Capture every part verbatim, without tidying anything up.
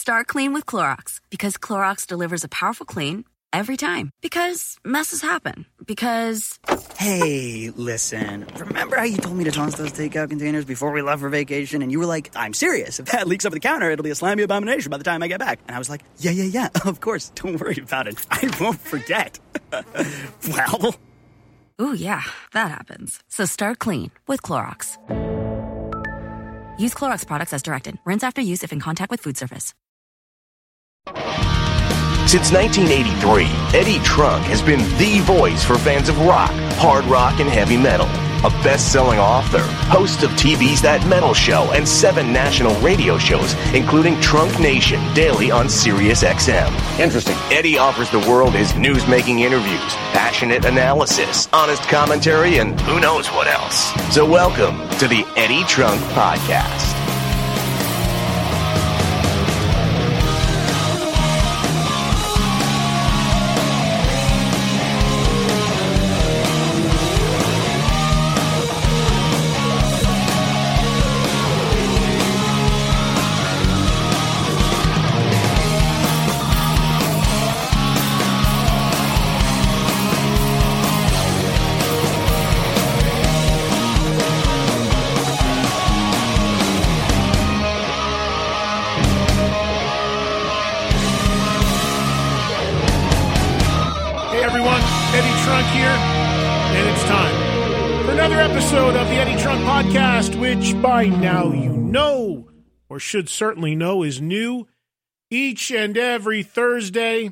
Start clean with Clorox, because Clorox delivers a powerful clean every time. Because messes happen. Because... Hey, listen. Remember how you told me to toss those takeout containers before we left for vacation? And you were like, I'm serious. If that leaks over the counter, it'll be a slimy abomination by the time I get back. And I was like, yeah, yeah, yeah, of course. Don't worry about it. I won't forget. Well... Ooh, yeah, that happens. So start clean with Clorox. Use Clorox products as directed. Rinse after use if in contact with food surface. Since nineteen eighty-three, Eddie Trunk has been the voice for fans of rock, hard rock, and heavy metal. A best-selling author, host of T V's That Metal Show and seven national radio shows, including Trunk Nation, daily on Sirius X M. Interesting. Eddie offers the world his news-making interviews, passionate analysis, honest commentary, and who knows what else. So welcome to the Eddie Trunk Podcast. Episode of the Eddie Trunk Podcast, which by now you know, or should certainly know, is new each and every Thursday.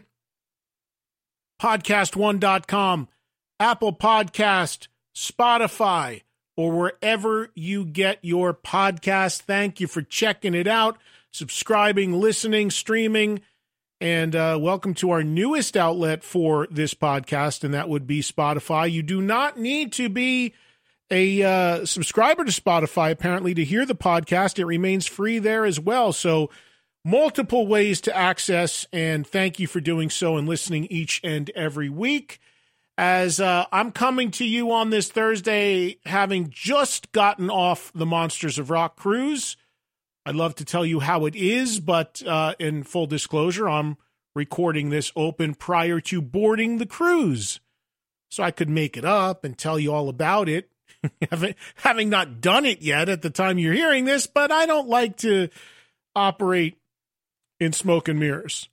podcast one dot com, Apple Podcast, Spotify, or wherever you get your podcast. Thank you for checking it out, subscribing, listening, streaming, and uh, welcome to our newest outlet for this podcast, and that would be Spotify. You do not need to be a uh, subscriber to Spotify, apparently, to hear the podcast. It remains free there as well. So multiple ways to access, and thank you for doing so and listening each and every week. As uh, I'm coming to you on this Thursday, having just gotten off the Monsters of Rock cruise. I'd love to tell you how it is, but uh, in full disclosure, I'm recording this open prior to boarding the cruise. So I could make it up and tell you all about it. having, having not done it yet at the time you're hearing this, but I don't like to operate in smoke and mirrors.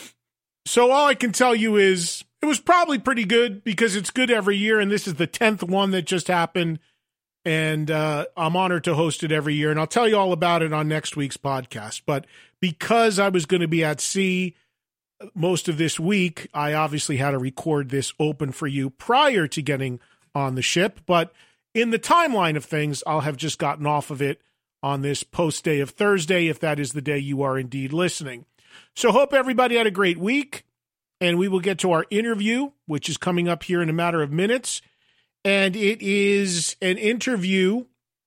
So all I can tell you is it was probably pretty good, because it's good every year, and this is the tenth one that just happened, and uh, I'm honored to host it every year, and I'll tell you all about it on next week's podcast. But because I was going to be at sea most of this week, I obviously had to record this open for you prior to getting on the ship, but in the timeline of things, I'll have just gotten off of it on this post-day of Thursday, if that is the day you are indeed listening. So hope everybody had a great week, and we will get to our interview, which is coming up here in a matter of minutes. And it is an interview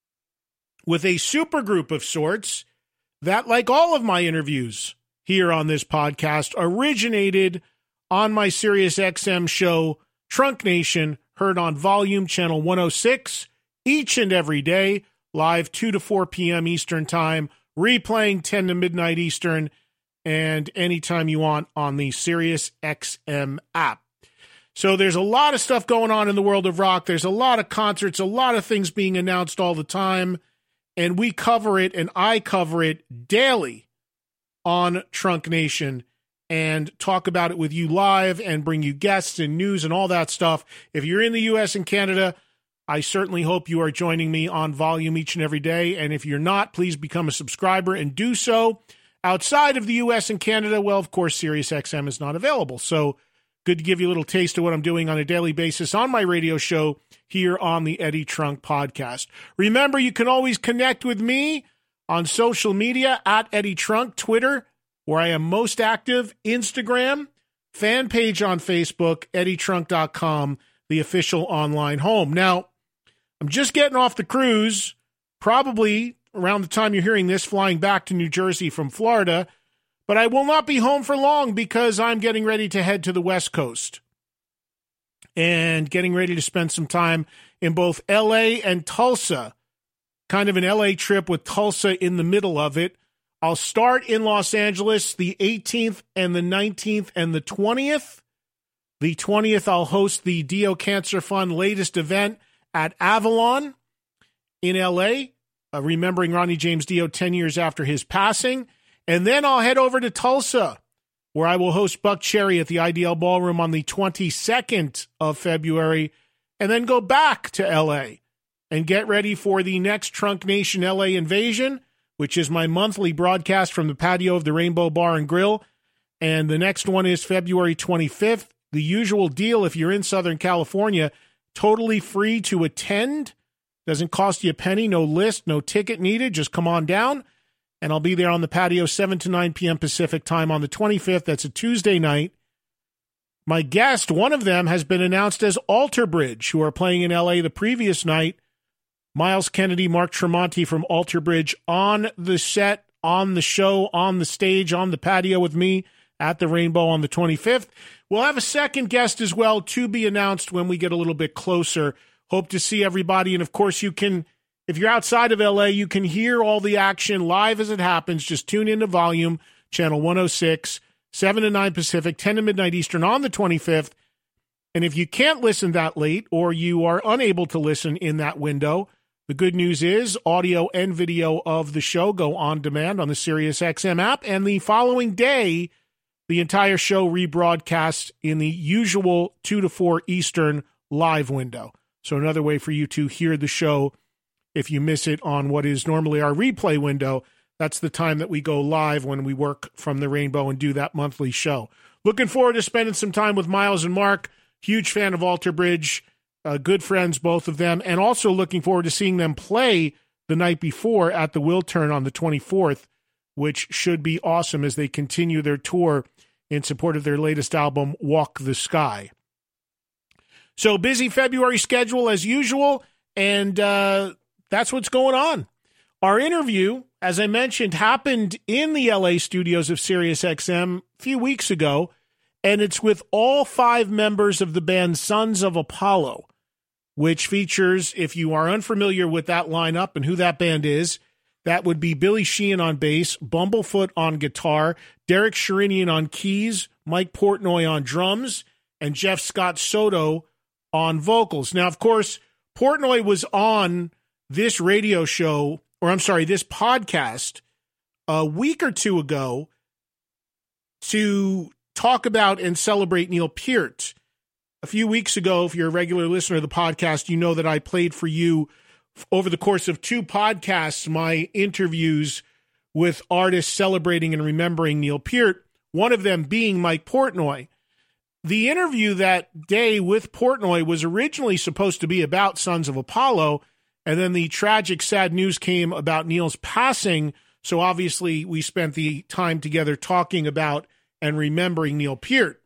with a supergroup of sorts that, like all of my interviews here on this podcast, originated on my Sirius X M show, Trunk Nation, heard on Volume Channel one oh six each and every day, live two to four p.m. Eastern Time, replaying ten to midnight Eastern, and anytime you want on the Sirius X M app. So there's a lot of stuff going on in the world of rock. There's a lot of concerts, a lot of things being announced all the time, and we cover it, and I cover it daily on Trunk Nation, and talk about it with you live and bring you guests and news and all that stuff. If you're in the U S and Canada, I certainly hope you are joining me on Volume each and every day. And if you're not, please become a subscriber and do so. Outside of the U S and Canada, well, of course, Sirius X M is not available. So good to give you a little taste of what I'm doing on a daily basis on my radio show here on the Eddie Trunk Podcast. Remember, you can always connect with me on social media at Eddie Trunk, Twitter, where I am most active, Instagram, fan page on Facebook, eddie trunk dot com, the official online home. Now, I'm just getting off the cruise, probably around the time you're hearing this, flying back to New Jersey from Florida, but I will not be home for long because I'm getting ready to head to the West Coast and getting ready to spend some time in both L A and Tulsa, kind of an L A trip with Tulsa in the middle of it. I'll start in Los Angeles the eighteenth and the nineteenth and the twentieth. The twentieth, I'll host the Dio Cancer Fund latest event at Avalon in L A, uh, remembering Ronnie James Dio ten years after his passing. And then I'll head over to Tulsa, where I will host Buck Cherry at the I D L Ballroom on the twenty-second of February, and then go back to L A and get ready for the next Trunk Nation L A Invasion, which is my monthly broadcast from the patio of the Rainbow Bar and Grill. And the next one is February twenty-fifth. The usual deal, if you're in Southern California, totally free to attend. Doesn't cost you a penny, no list, no ticket needed. Just come on down, and I'll be there on the patio seven to nine p.m. Pacific time on the twenty-fifth. That's a Tuesday night. My guest, one of them, has been announced as Alter Bridge, who are playing in L A the previous night. Miles Kennedy, Mark Tremonti from Alter Bridge on the set, on the show, on the stage, on the patio with me at the Rainbow on the twenty-fifth. We'll have a second guest as well to be announced when we get a little bit closer. Hope to see everybody. And, of course, you can, if you're outside of L A, you can hear all the action live as it happens. Just tune into Volume, channel one oh six, seven to nine Pacific, ten to midnight Eastern on the twenty-fifth. And if you can't listen that late or you are unable to listen in that window, the good news is audio and video of the show go on demand on the SiriusXM app. And the following day, the entire show rebroadcasts in the usual two to four Eastern live window. So another way for you to hear the show if you miss it on what is normally our replay window. That's the time that we go live when we work from the Rainbow and do that monthly show. Looking forward to spending some time with Miles and Mark. Huge fan of Alter Bridge. Uh, good friends, both of them. And also looking forward to seeing them play the night before at the Wiltern on the twenty-fourth, which should be awesome as they continue their tour in support of their latest album, Walk the Sky. So busy February schedule as usual, and uh, that's what's going on. Our interview, as I mentioned, happened in the L A studios of SiriusXM a few weeks ago, and it's with all five members of the band Sons of Apollo, which features, if you are unfamiliar with that lineup and who that band is, that would be Billy Sheehan on bass, Bumblefoot on guitar, Derek Sherinian on keys, Mike Portnoy on drums, and Jeff Scott Soto on vocals. Now, of course, Portnoy was on this radio show, or I'm sorry, this podcast a week or two ago to talk about and celebrate Neil Peart. A few weeks ago, if you're a regular listener of the podcast, you know that I played for you over the course of two podcasts, my interviews with artists celebrating and remembering Neil Peart, one of them being Mike Portnoy. The interview that day with Portnoy was originally supposed to be about Sons of Apollo, and then the tragic, sad news came about Neil's passing, so obviously we spent the time together talking about and remembering Neil Peart.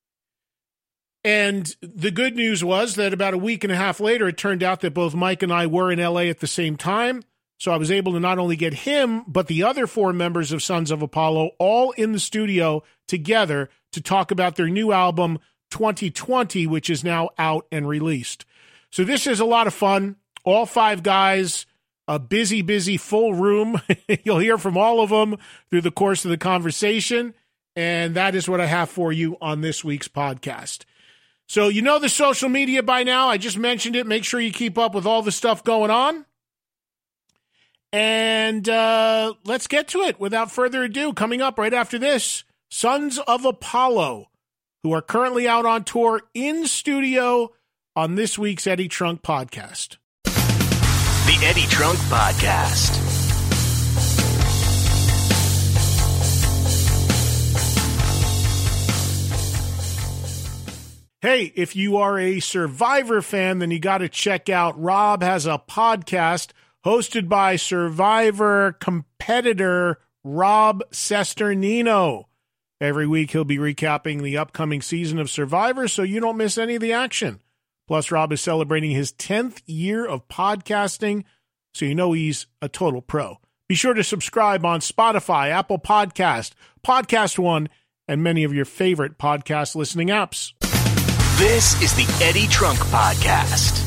And the good news was that about a week and a half later, it turned out that both Mike and I were in L A at the same time. So I was able to not only get him, but the other four members of Sons of Apollo all in the studio together to talk about their new album, twenty twenty, which is now out and released. So this is a lot of fun. All five guys, a busy, busy, full room. You'll hear from all of them through the course of the conversation. And that is what I have for you on this week's podcast. So you know the social media by now. I just mentioned it. Make sure you keep up with all the stuff going on. And uh, let's get to it without further ado. Coming up right after this, Sons of Apollo, who are currently out on tour in studio on this week's Eddie Trunk Podcast. The Eddie Trunk Podcast. Hey, if you are a Survivor fan, then you got to check out Rob has a podcast hosted by Survivor competitor Rob Cesternino. Every week he'll be recapping the upcoming season of Survivor so you don't miss any of the action. Plus, Rob is celebrating his tenth year of podcasting, so you know he's a total pro. Be sure to subscribe on Spotify, Apple Podcast, Podcast One, and many of your favorite podcast listening apps. This is the Eddie Trunk Podcast.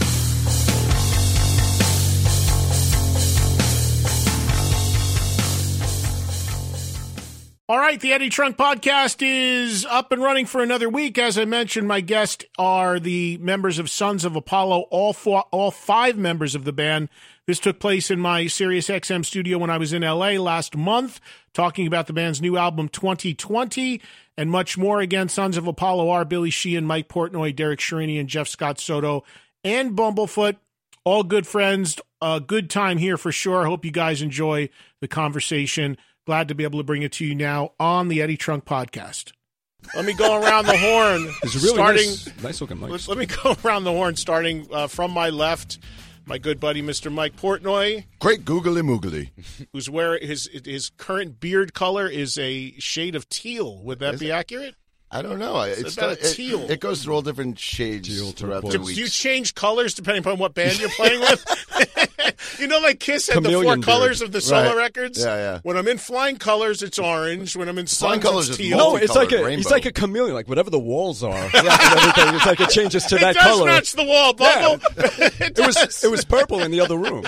All right, the Eddie Trunk Podcast is up and running for another week. As I mentioned, my guests are the members of Sons of Apollo, all four, all five members of the band. This took place in my Sirius X M studio when I was in L A last month, talking about the band's new album, twenty twenty, and much more. Again, Sons of Apollo are Billy Sheehan, Mike Portnoy, Derek Sherinian, Jeff Scott Soto, and Bumblefoot. All good friends. A good time here for sure. Hope you guys enjoy the conversation. Glad to be able to bring it to you now on the Eddie Trunk Podcast. Let me go around the horn. It's really starting, nice, nice looking mic. Let, let me go around the horn, starting uh, from my left. My good buddy, Mister Mike Portnoy. Great googly moogly. Who's wearing his his current beard color is a shade of teal. Would that Is be it? accurate? I don't know. It's, It's about a it, teal. It, it goes through all different shades Teal, throughout turquoise. the Do weeks. you change colors depending upon what band you're playing with? You know, like Kiss had Chameleon the four beard. colors of the solo Right. records? Yeah, yeah. When I'm in Flying Colors, it's orange. When I'm in Flying Suns, Colours it's is teal. No, it's like a Multicolored it's rainbow. like a chameleon, like whatever the walls are, and everything. It's like it changes to It that does color. match the wall, Bubble. it, It was does. it was purple in the other room.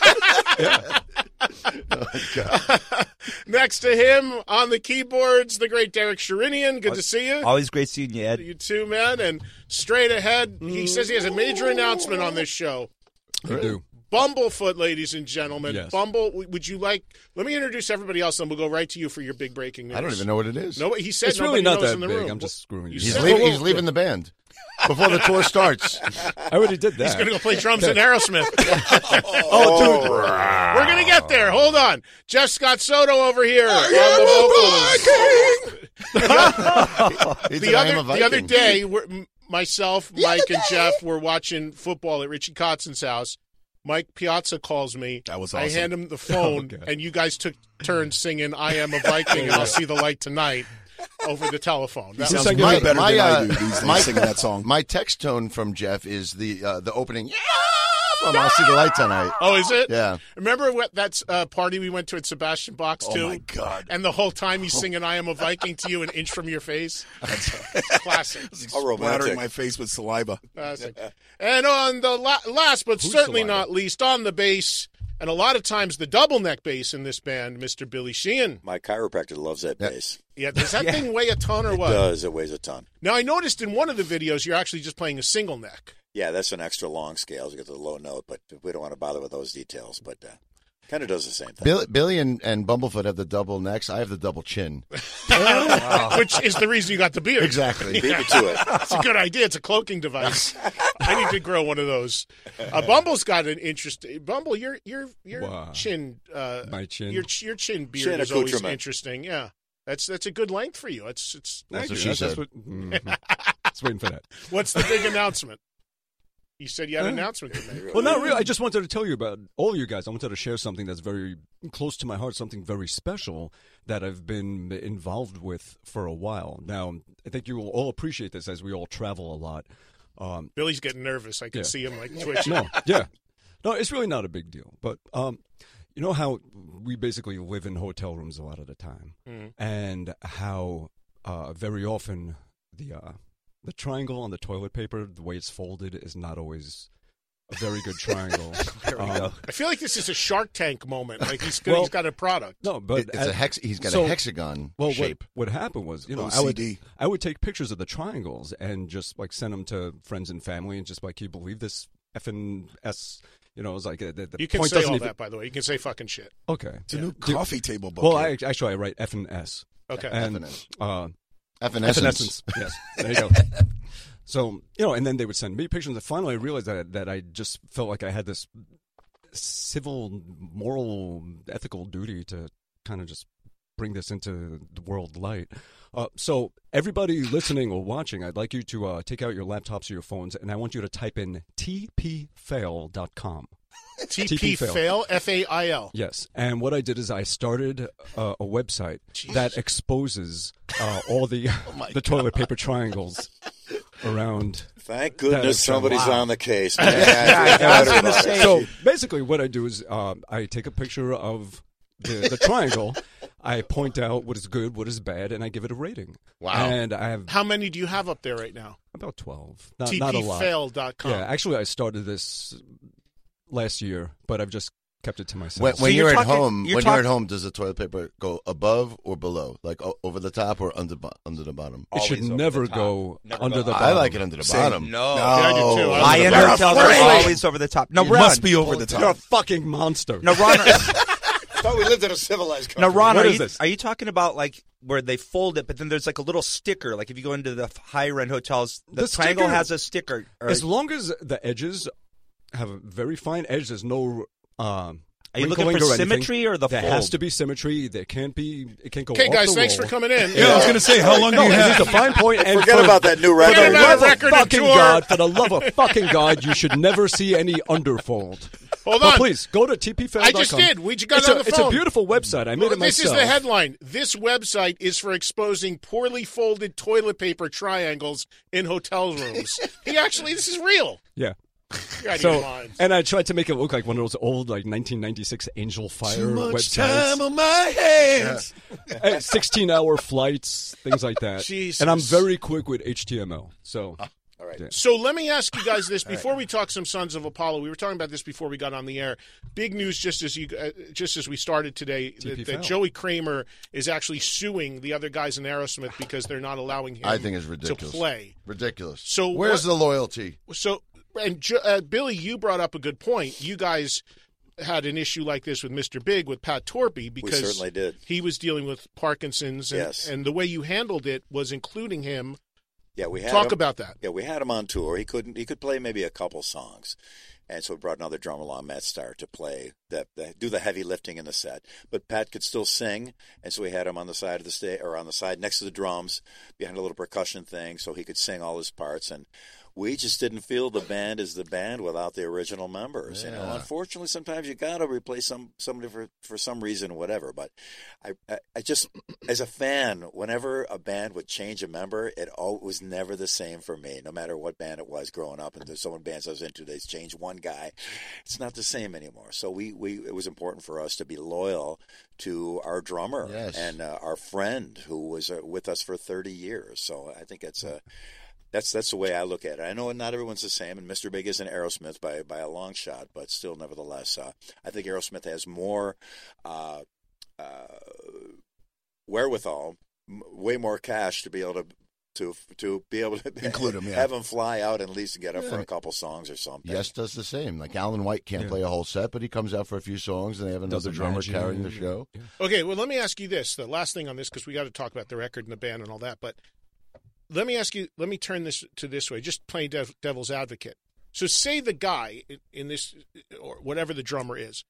Next to him on the keyboards, the great Derek Sherinian. Good to see you. Always great seeing you, Ed. You too, man. And straight ahead, he says he has a major announcement on this show. I do. Bumblefoot, ladies and gentlemen. Yes. Bumble, w- would you like... Let me introduce everybody else, and we'll go right to you for your big breaking news. I don't even know what it is. No, he said It's really nobody not knows that in the big. room. I'm just screwing you. He's, said- leaving, Well, he's leaving the band before the tour starts. I already did that. He's going to go play drums in Aerosmith. Oh, dude. We're going to get there. Hold on. Jeff Scott Soto over here. on the vocals. He's the an I other am a the other Viking. day, we're, m- myself, Mike, and Jeff were watching football at Richie Kotzen's house. Mike Piazza calls me. That was I awesome. hand him the phone, Okay. and you guys took turns singing "I Am a Viking" and "I'll See the Light Tonight" over the telephone. That sounds was way better than I do uh, these days my, singing that song. My text tone from Jeff is the uh, the opening. Yeah, from I'll See the Light Tonight. Oh, is it? Yeah. Remember what that uh, party we went to at Sebastian Bach's Oh, too? my God. And the whole time he's singing "I Am a Viking" to you, an inch from your face. Classic. How romantic. My face with saliva. Classic. And on the la- last, but certainly saliva? not least, on the bass, and a lot of times the double neck bass in this band, Mister Billy Sheehan. My chiropractor loves that Yeah. bass. Yeah, does that thing weigh a ton or It what? does. It weighs a ton. Now, I noticed in one of the videos you're actually just playing a single neck. Yeah, that's an extra long scale to get to the low note, but we don't want to bother with those details. But uh, kind of does the same thing. Billy, Billy and, and Bumblefoot have the double necks. I have the double chin. Which is the reason you got the beard. Exactly. Beat me to it. It's a good idea. It's a cloaking device. I need to grow one of those. Uh, Bumble's got an interesting. Bumble, your your your Wow. chin. Uh, My chin. Your your chin beard Chin is always accoutrement. interesting. Yeah, that's that's a good length for you. It's it's. That's Thank what you. she That's, that's said. what, mhm. Just waiting for that. What's the big announcement? You said you had an announcement to make. Well, not really. I just wanted to tell you about all of you guys. I wanted to share something that's very close to my heart, something very special that I've been involved with for a while. Now, I think you will all appreciate this as we all travel a lot. Um, Billy's getting nervous. I can Yeah. see him like twitching. no, yeah. No, it's really not a big deal. But um, you know how we basically live in hotel rooms a lot of the time, Mhm. and how uh, very often the uh, the triangle on the toilet paper, the way it's folded, is not always a very good triangle. Um, I feel like this is a Shark Tank moment. Like he's Well, he's got a product. No, but It- it's at- a hex. He's got so- a hexagon well, shape. What, what happened was, you know, I O C would D. I would take pictures of the triangles and just like send them to friends and family, and just like, can you believe this effing S? You know, it was like uh, the, the You can point say doesn't all even. that, by the way. You can say fucking shit. Okay, It's a new Do- coffee table book. Well, here. I actually I write F and S. Okay. And F and S. uh, Evanescence. Evanescence. Yes, there you go. So, you know, and then they would send me pictures. And finally, I realized that that I just felt like I had this civil, moral, ethical duty to kind of just bring this into the world light. Uh, so, everybody listening or watching, I'd like you to uh, take out your laptops or your phones, and I want you to type in t p fail dot com. T T P P fail. fail, F A I L. Yes, and what I did is I started uh, a website that exposes uh, all the the toilet paper triangles around. Thank That goodness is- somebody's wow. on the case. Man. I was going to say. So basically, what I do is um, I take a picture of the, the triangle, I point out what is good, what is bad, and I give it a rating. Wow. And I have How many do you have up there right now? about twelve. Not, T not a P lot. fail dot com. Yeah, actually, I started this last year, but I've just kept it to myself. When, when So you're, you're at talking- home, you're when talk- you're at home, does the toilet paper go above or below, like o- over the top or under bo- under the bottom? It should Always over never the top. go Never under go the up. bottom. I like it under the Same. bottom. No. No. I do too. I High end You're hotels are afraid. always over the top. No, It Ron. must be over the You're a top. fucking monster. No, Ron. I thought we lived in a civilized No, country. Ron, What are is you, this? are you talking about like where they fold it, but then there's like a little sticker? Like if you go into the higher end hotels, the, The triangle sticker- has a sticker. Or, As long as the edges have a very fine edge, there's no. Um, are you looking wrinkling for or anything. symmetry or the There fold? has to be symmetry. There can't be. It can't go. Okay, off guys, the thanks wall. for coming in. Yeah, I was going to say, how long do No, you this have? is a fine point. And Forget for, about that new For record. Forget the about love of record and fucking tour. God, for the love of fucking God, you should never see any underfold. Hold But on. please go to t p fail dot com. I just did. We just got it's it on a, the It's phone. a beautiful website. I made Well, it this myself. is the headline. This website is for exposing poorly folded toilet paper triangles in hotel rooms. he actually, this is real. Yeah. You're out of So, your mind. and I tried to make it look like one of those old, like nineteen ninety-six Angel Fire Too much websites. time on my hands. sixteen-hour flights, things like that. Jesus. And I'm very quick with H T M L. So, All right. yeah. So let me ask you guys this before we talk some Sons of Apollo. We were talking about this before we got on the air. Big news, just as you, uh, just as we started today, that, that Foul. Joey Kramer is actually suing the other guys in Aerosmith because they're not allowing him I think it's to ridiculous. play. Ridiculous. So where's what- the loyalty? So, and Jo- uh, Billy, you brought up a good point. You guys had an issue like this with Mister Big with Pat Torpey because certainly did. he was dealing with Parkinson's, and, Yes. and the way you handled it was including him. Yeah, we had Talk him, about that. Yeah, we had him on tour. He couldn't. He could play maybe a couple songs, and so we brought another drummer along, Matt Starr, to play that, the, do the heavy lifting in the set. But Pat could still sing, and so we had him on the side of the stage, or on the side next to the drums, behind a little percussion thing, so he could sing all his parts. And we just didn't feel the band is the band without the original members. You know, Yeah. unfortunately, sometimes you got to replace some somebody for for some reason, whatever. But I, I, I just, as a fan, whenever a band would change a member, it all was never the same for me. No matter what band it was growing up, and there's so many bands I was into, they change one guy, it's not the same anymore. So we, we it was important for us to be loyal to our drummer Yes. and uh, our friend who was uh, with us for thirty years. So I think it's a That's that's the way I look at it. I know not everyone's the same, and Mister Big isn't Aerosmith by by a long shot, but still, nevertheless, uh, I think Aerosmith has more uh, uh, wherewithal, m- way more cash to be able to to to be able to Include 'em, yeah. have him fly out and at least get up for Yeah. a couple songs or something. Yes does the same. Like Alan White can't Yeah. play a whole set, but he comes out for a few songs, and they have another Doesn't drummer imagine. carrying the show. Yeah. Okay, well, let me ask you this. The last thing on this, because we got to talk about the record and the band and all that, but let me ask you, let me turn this to this way, just playing dev, devil's advocate. So say the guy in, in this, or whatever the drummer is,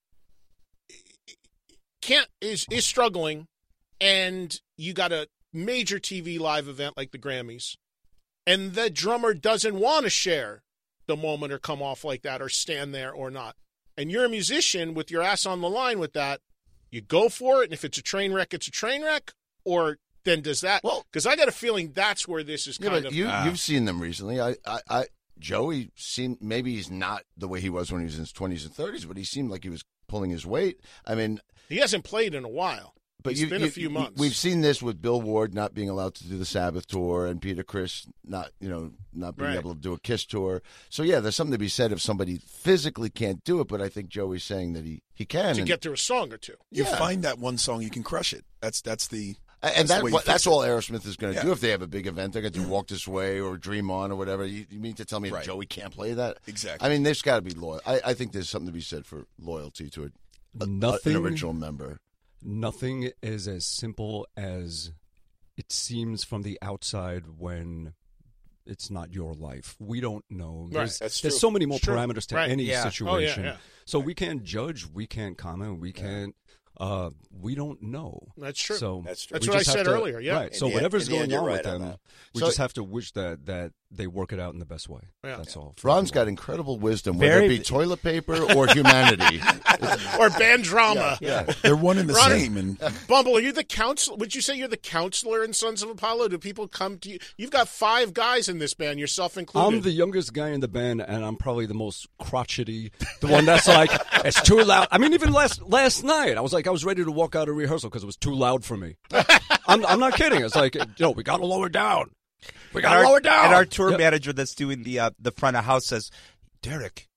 can't is is struggling, and you got a major T V live event like the Grammys, and the drummer doesn't want to share the moment or come off like that or stand there or not. And you're a musician with your ass on the line with that, you go for it, and if it's a train wreck, it's a train wreck, or then does that? Well- because I got a feeling that's where this is Yeah, kind but of. you Ah. you've seen them recently. I, I, I Joey seemed maybe he's not the way he was when he was in his twenties and thirties, but he seemed like he was pulling his weight. I mean, He hasn't played in a while. but It's you, been you- a few you- months. We've seen this with Bill Ward not being allowed to do the Sabbath tour, and Peter Criss not you know not being Right. able to do a Kiss tour. So yeah, there's something to be said if somebody physically can't do it. But I think Joey's saying that he he can. to and, get through a song or two. You Yeah. find that one song, you can crush it. That's that's the and that's the that, way you what, fix that's it. all Aerosmith is going to Yeah. do if they have a big event. They're going to do Walk This Way or Dream On or whatever. You, you mean to tell me Right. that Joey can't play that? Exactly. I mean, there's got to be loyal. I, I think there's something to be said for loyalty to a, a, Nothing- an original member. Nothing is as simple as it seems from the outside when it's not your life. We don't know. Right. There's, That's there's true. so many more It's true. parameters to Right. any Yeah. situation. Oh, yeah, yeah. So we can't judge. We can't comment. We can't. Uh, we don't know. That's true. So That's true. That's we what I just have said to- earlier, yeah. Right. In So the- whatever's in the going end, you're on right with on them, that. we So- just have to wish that that they work it out in the best way. Yeah. That's all. Ron's got incredible wisdom, whether Very- it be toilet paper or humanity. Or band drama. yeah. they're one and the Ronnie- same. And Bumble, are you the counselor? Would you say you're the counselor in Sons of Apollo? Do people come to you? You've got five guys in this band, yourself included. I'm the youngest guy in the band, and I'm probably the most crotchety, the one that's like, it's too loud. I mean, even last last night, I was like, I was ready to walk out of rehearsal because it was too loud for me. I'm, I'm not kidding. It's like, you know, we got to lower down. We got And to our, lower down. and our tour Yep. manager that's doing the uh, the front of house says, Derek,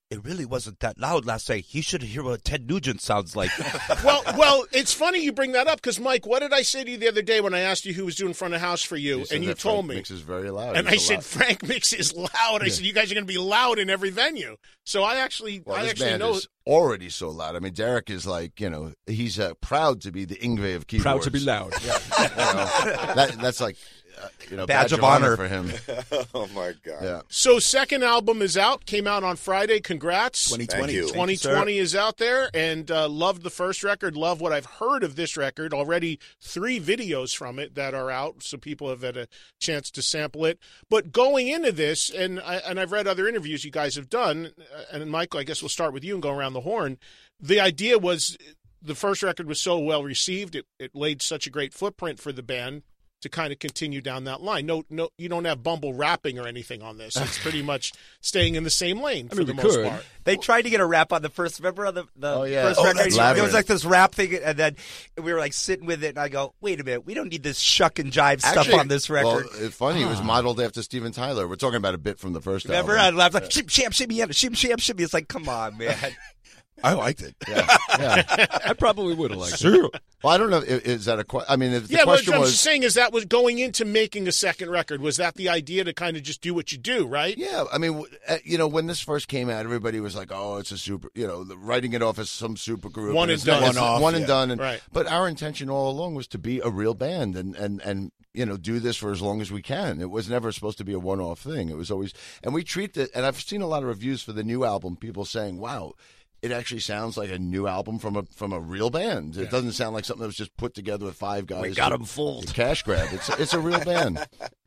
it really wasn't that loud last night. You should hear what Ted Nugent sounds like. well, well, it's funny you bring that up because, Mike, what did I say to you the other day when I asked you who was doing front of house for you? You said And you that told Frank me. Mix is very loud. And He's I a said, loud- Frank Mix is loud. I Yeah. said, you guys are going to be loud in every venue. So I actually, Well, I this actually band know. is already so loud. I mean, Derek is like, you know, he's uh, proud to be the Yngwie of keyboards. Proud to be loud. Yeah, you know, that, that's like, uh, you know, Badge of honor. for him. Oh my God! Yeah. So second album is out, came out on Friday. Congrats. twenty Thank twenty. you. twenty twenty is out there, and uh, loved the first record, love what I've heard of this record. Already three videos from it that are out, so people have had a chance to sample it. But going into this, and, I, and I've read other interviews you guys have done, and Michael, I guess we'll start with you and go around the horn. The idea was the first record was so well received, it, it laid such a great footprint for the band to kind of continue down that line. No, no, you don't have Bumble rapping or anything on this. It's pretty much staying in the same lane for mean, the we most could. part. They tried to get a rap on the first. Remember on the, the Oh, yeah. first Oh, record? that's There was Labyrinth. like this rap thing, and then we were like sitting with it, and I go, "Wait a minute, we don't need this shuck and jive stuff Actually, on this record." Well, it's funny. It was modeled after Steven Tyler. We're talking about a bit from the first Remember, I album. laughed like, "Shim sham shimmy, yeah, shim sham shimmy." It's like, come on, man. I liked it. Yeah, yeah. I probably would have liked it. Well, I don't know. Is, is that a question? I mean, if the Yeah, what question I'm was, just saying is that was going into making a second record. Was that the idea to kind of just do what you do, right? yeah, I mean, w- uh, you know, when this first came out, everybody was like, "Oh, it's a super," you know, the- writing it off as some super group, One and it's not- done. it's One off, one and yeah. done. And, Right. But our intention all along was to be a real band and and and you know do this for as long as we can. It was never supposed to be a one-off thing. It was always, and we treat it. And I've seen a lot of reviews for the new album. People saying, "Wow." It actually sounds like a new album from a from a real band. It doesn't sound like something that was just put together with five guys. We got to- 'em fooled. to Cash grab. It's it's a real band.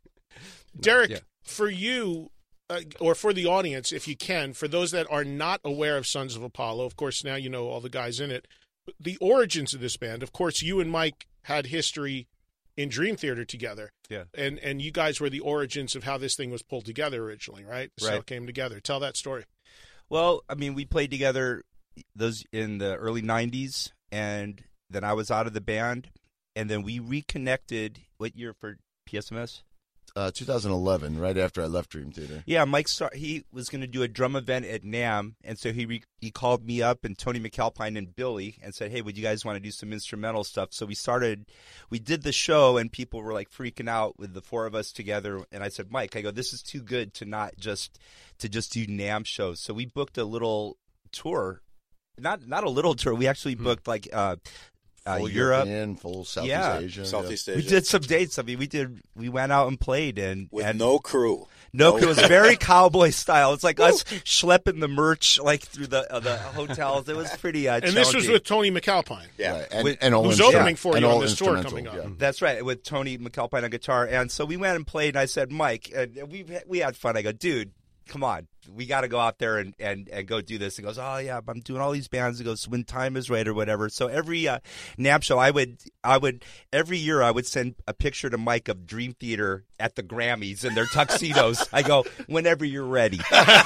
Derek, Yeah. for you, uh, or for the audience, if you can, for those that are not aware of Sons of Apollo, of course, now you know all the guys in it, the origins of this band, of course, you and Mike had history in Dream Theater together. Yeah. And and you guys were the origins of how this thing was pulled together originally, right? So Right. it came together. Tell that story. Well, I mean, we played together those in the early nineties, and then I was out of the band, and then we reconnected. What year for P S M S? Uh, two thousand eleven, right after I left Dream Theater. Yeah, Mike. Star- he was going to do a drum event at NAMM, and so he re- he called me up and Tony McAlpine and Billy and said, "Hey, would you guys want to do some instrumental stuff?" So we started. We did the show, and people were like freaking out with the four of us together. And I said, "Mike, I go, this is too good to not just to just do NAMM shows." So we booked a little tour, not not a little tour. We actually booked like uh, uh, Full Europe. European, full Southeast Yeah. Asia. Southeast yeah. We Asia. did some dates. I mean, we did. We went out and played, and with and no crew. no, it was very cowboy style. It's like us schlepping the merch like through the uh, the hotels. It was pretty. Uh, And this was challenging. with Tony McAlpine. Yeah. Right. And, With- and all who's instrument- opening for and you on all this tour instrumental, coming up. yeah. That's right, with Tony McAlpine on guitar. And so we went and played, and I said, Mike, and we we had fun. I go, dude, come on. We got to go out there and, and, and go do this. He goes, oh, yeah, I'm doing all these bands. He goes, when time is right or whatever. So every uh, NAMM show, I would, I would, every year I would send a picture to Mike of Dream Theater at the Grammys in their tuxedos. I go, whenever you're ready.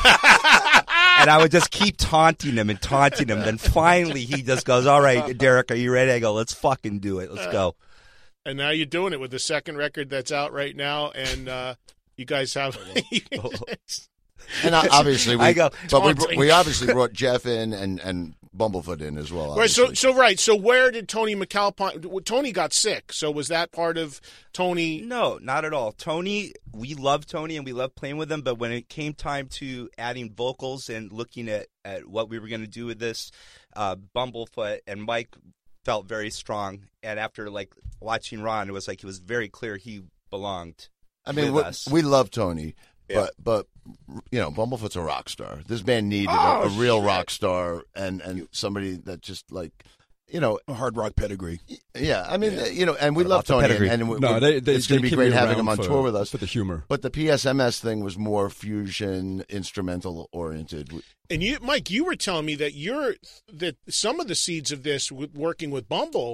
And I would just keep taunting him and taunting him. Then finally he just goes, all right, Derek, are you ready? I go, let's fucking do it. Let's go. And now you're doing it with the second record that's out right now, and uh, you guys have. And uh, obviously, we, I go, but we, taunting. we obviously brought Jeff in and, and Bumblefoot in as well. Right, so obviously. so right, so where did Tony McAlpine? well, Tony got sick, so was that part of Tony? No, not at all. Tony, we love Tony and we love playing with him, but when it came time to adding vocals and looking at, at what we were going to do with this, uh, Bumblefoot and Mike felt very strong. And after like watching Ron, it was like it was very clear he belonged. I mean, with we, us. we love Tony, Yeah. but but you know, Bumblefoot's a rock star. This band needed Oh, a, a real shit. rock star and and somebody that just like. You know, A hard rock pedigree. yeah. I mean, you know, and we love Lots of Tony, and, pedigree. and we, No, we- they, they, it's going to they be keep great me having around him on for, tour with us. for the humor. But the P S M S thing was more fusion, instrumental oriented. And you, Mike, you were telling me that you're that some of the seeds of this, with working with Bumble,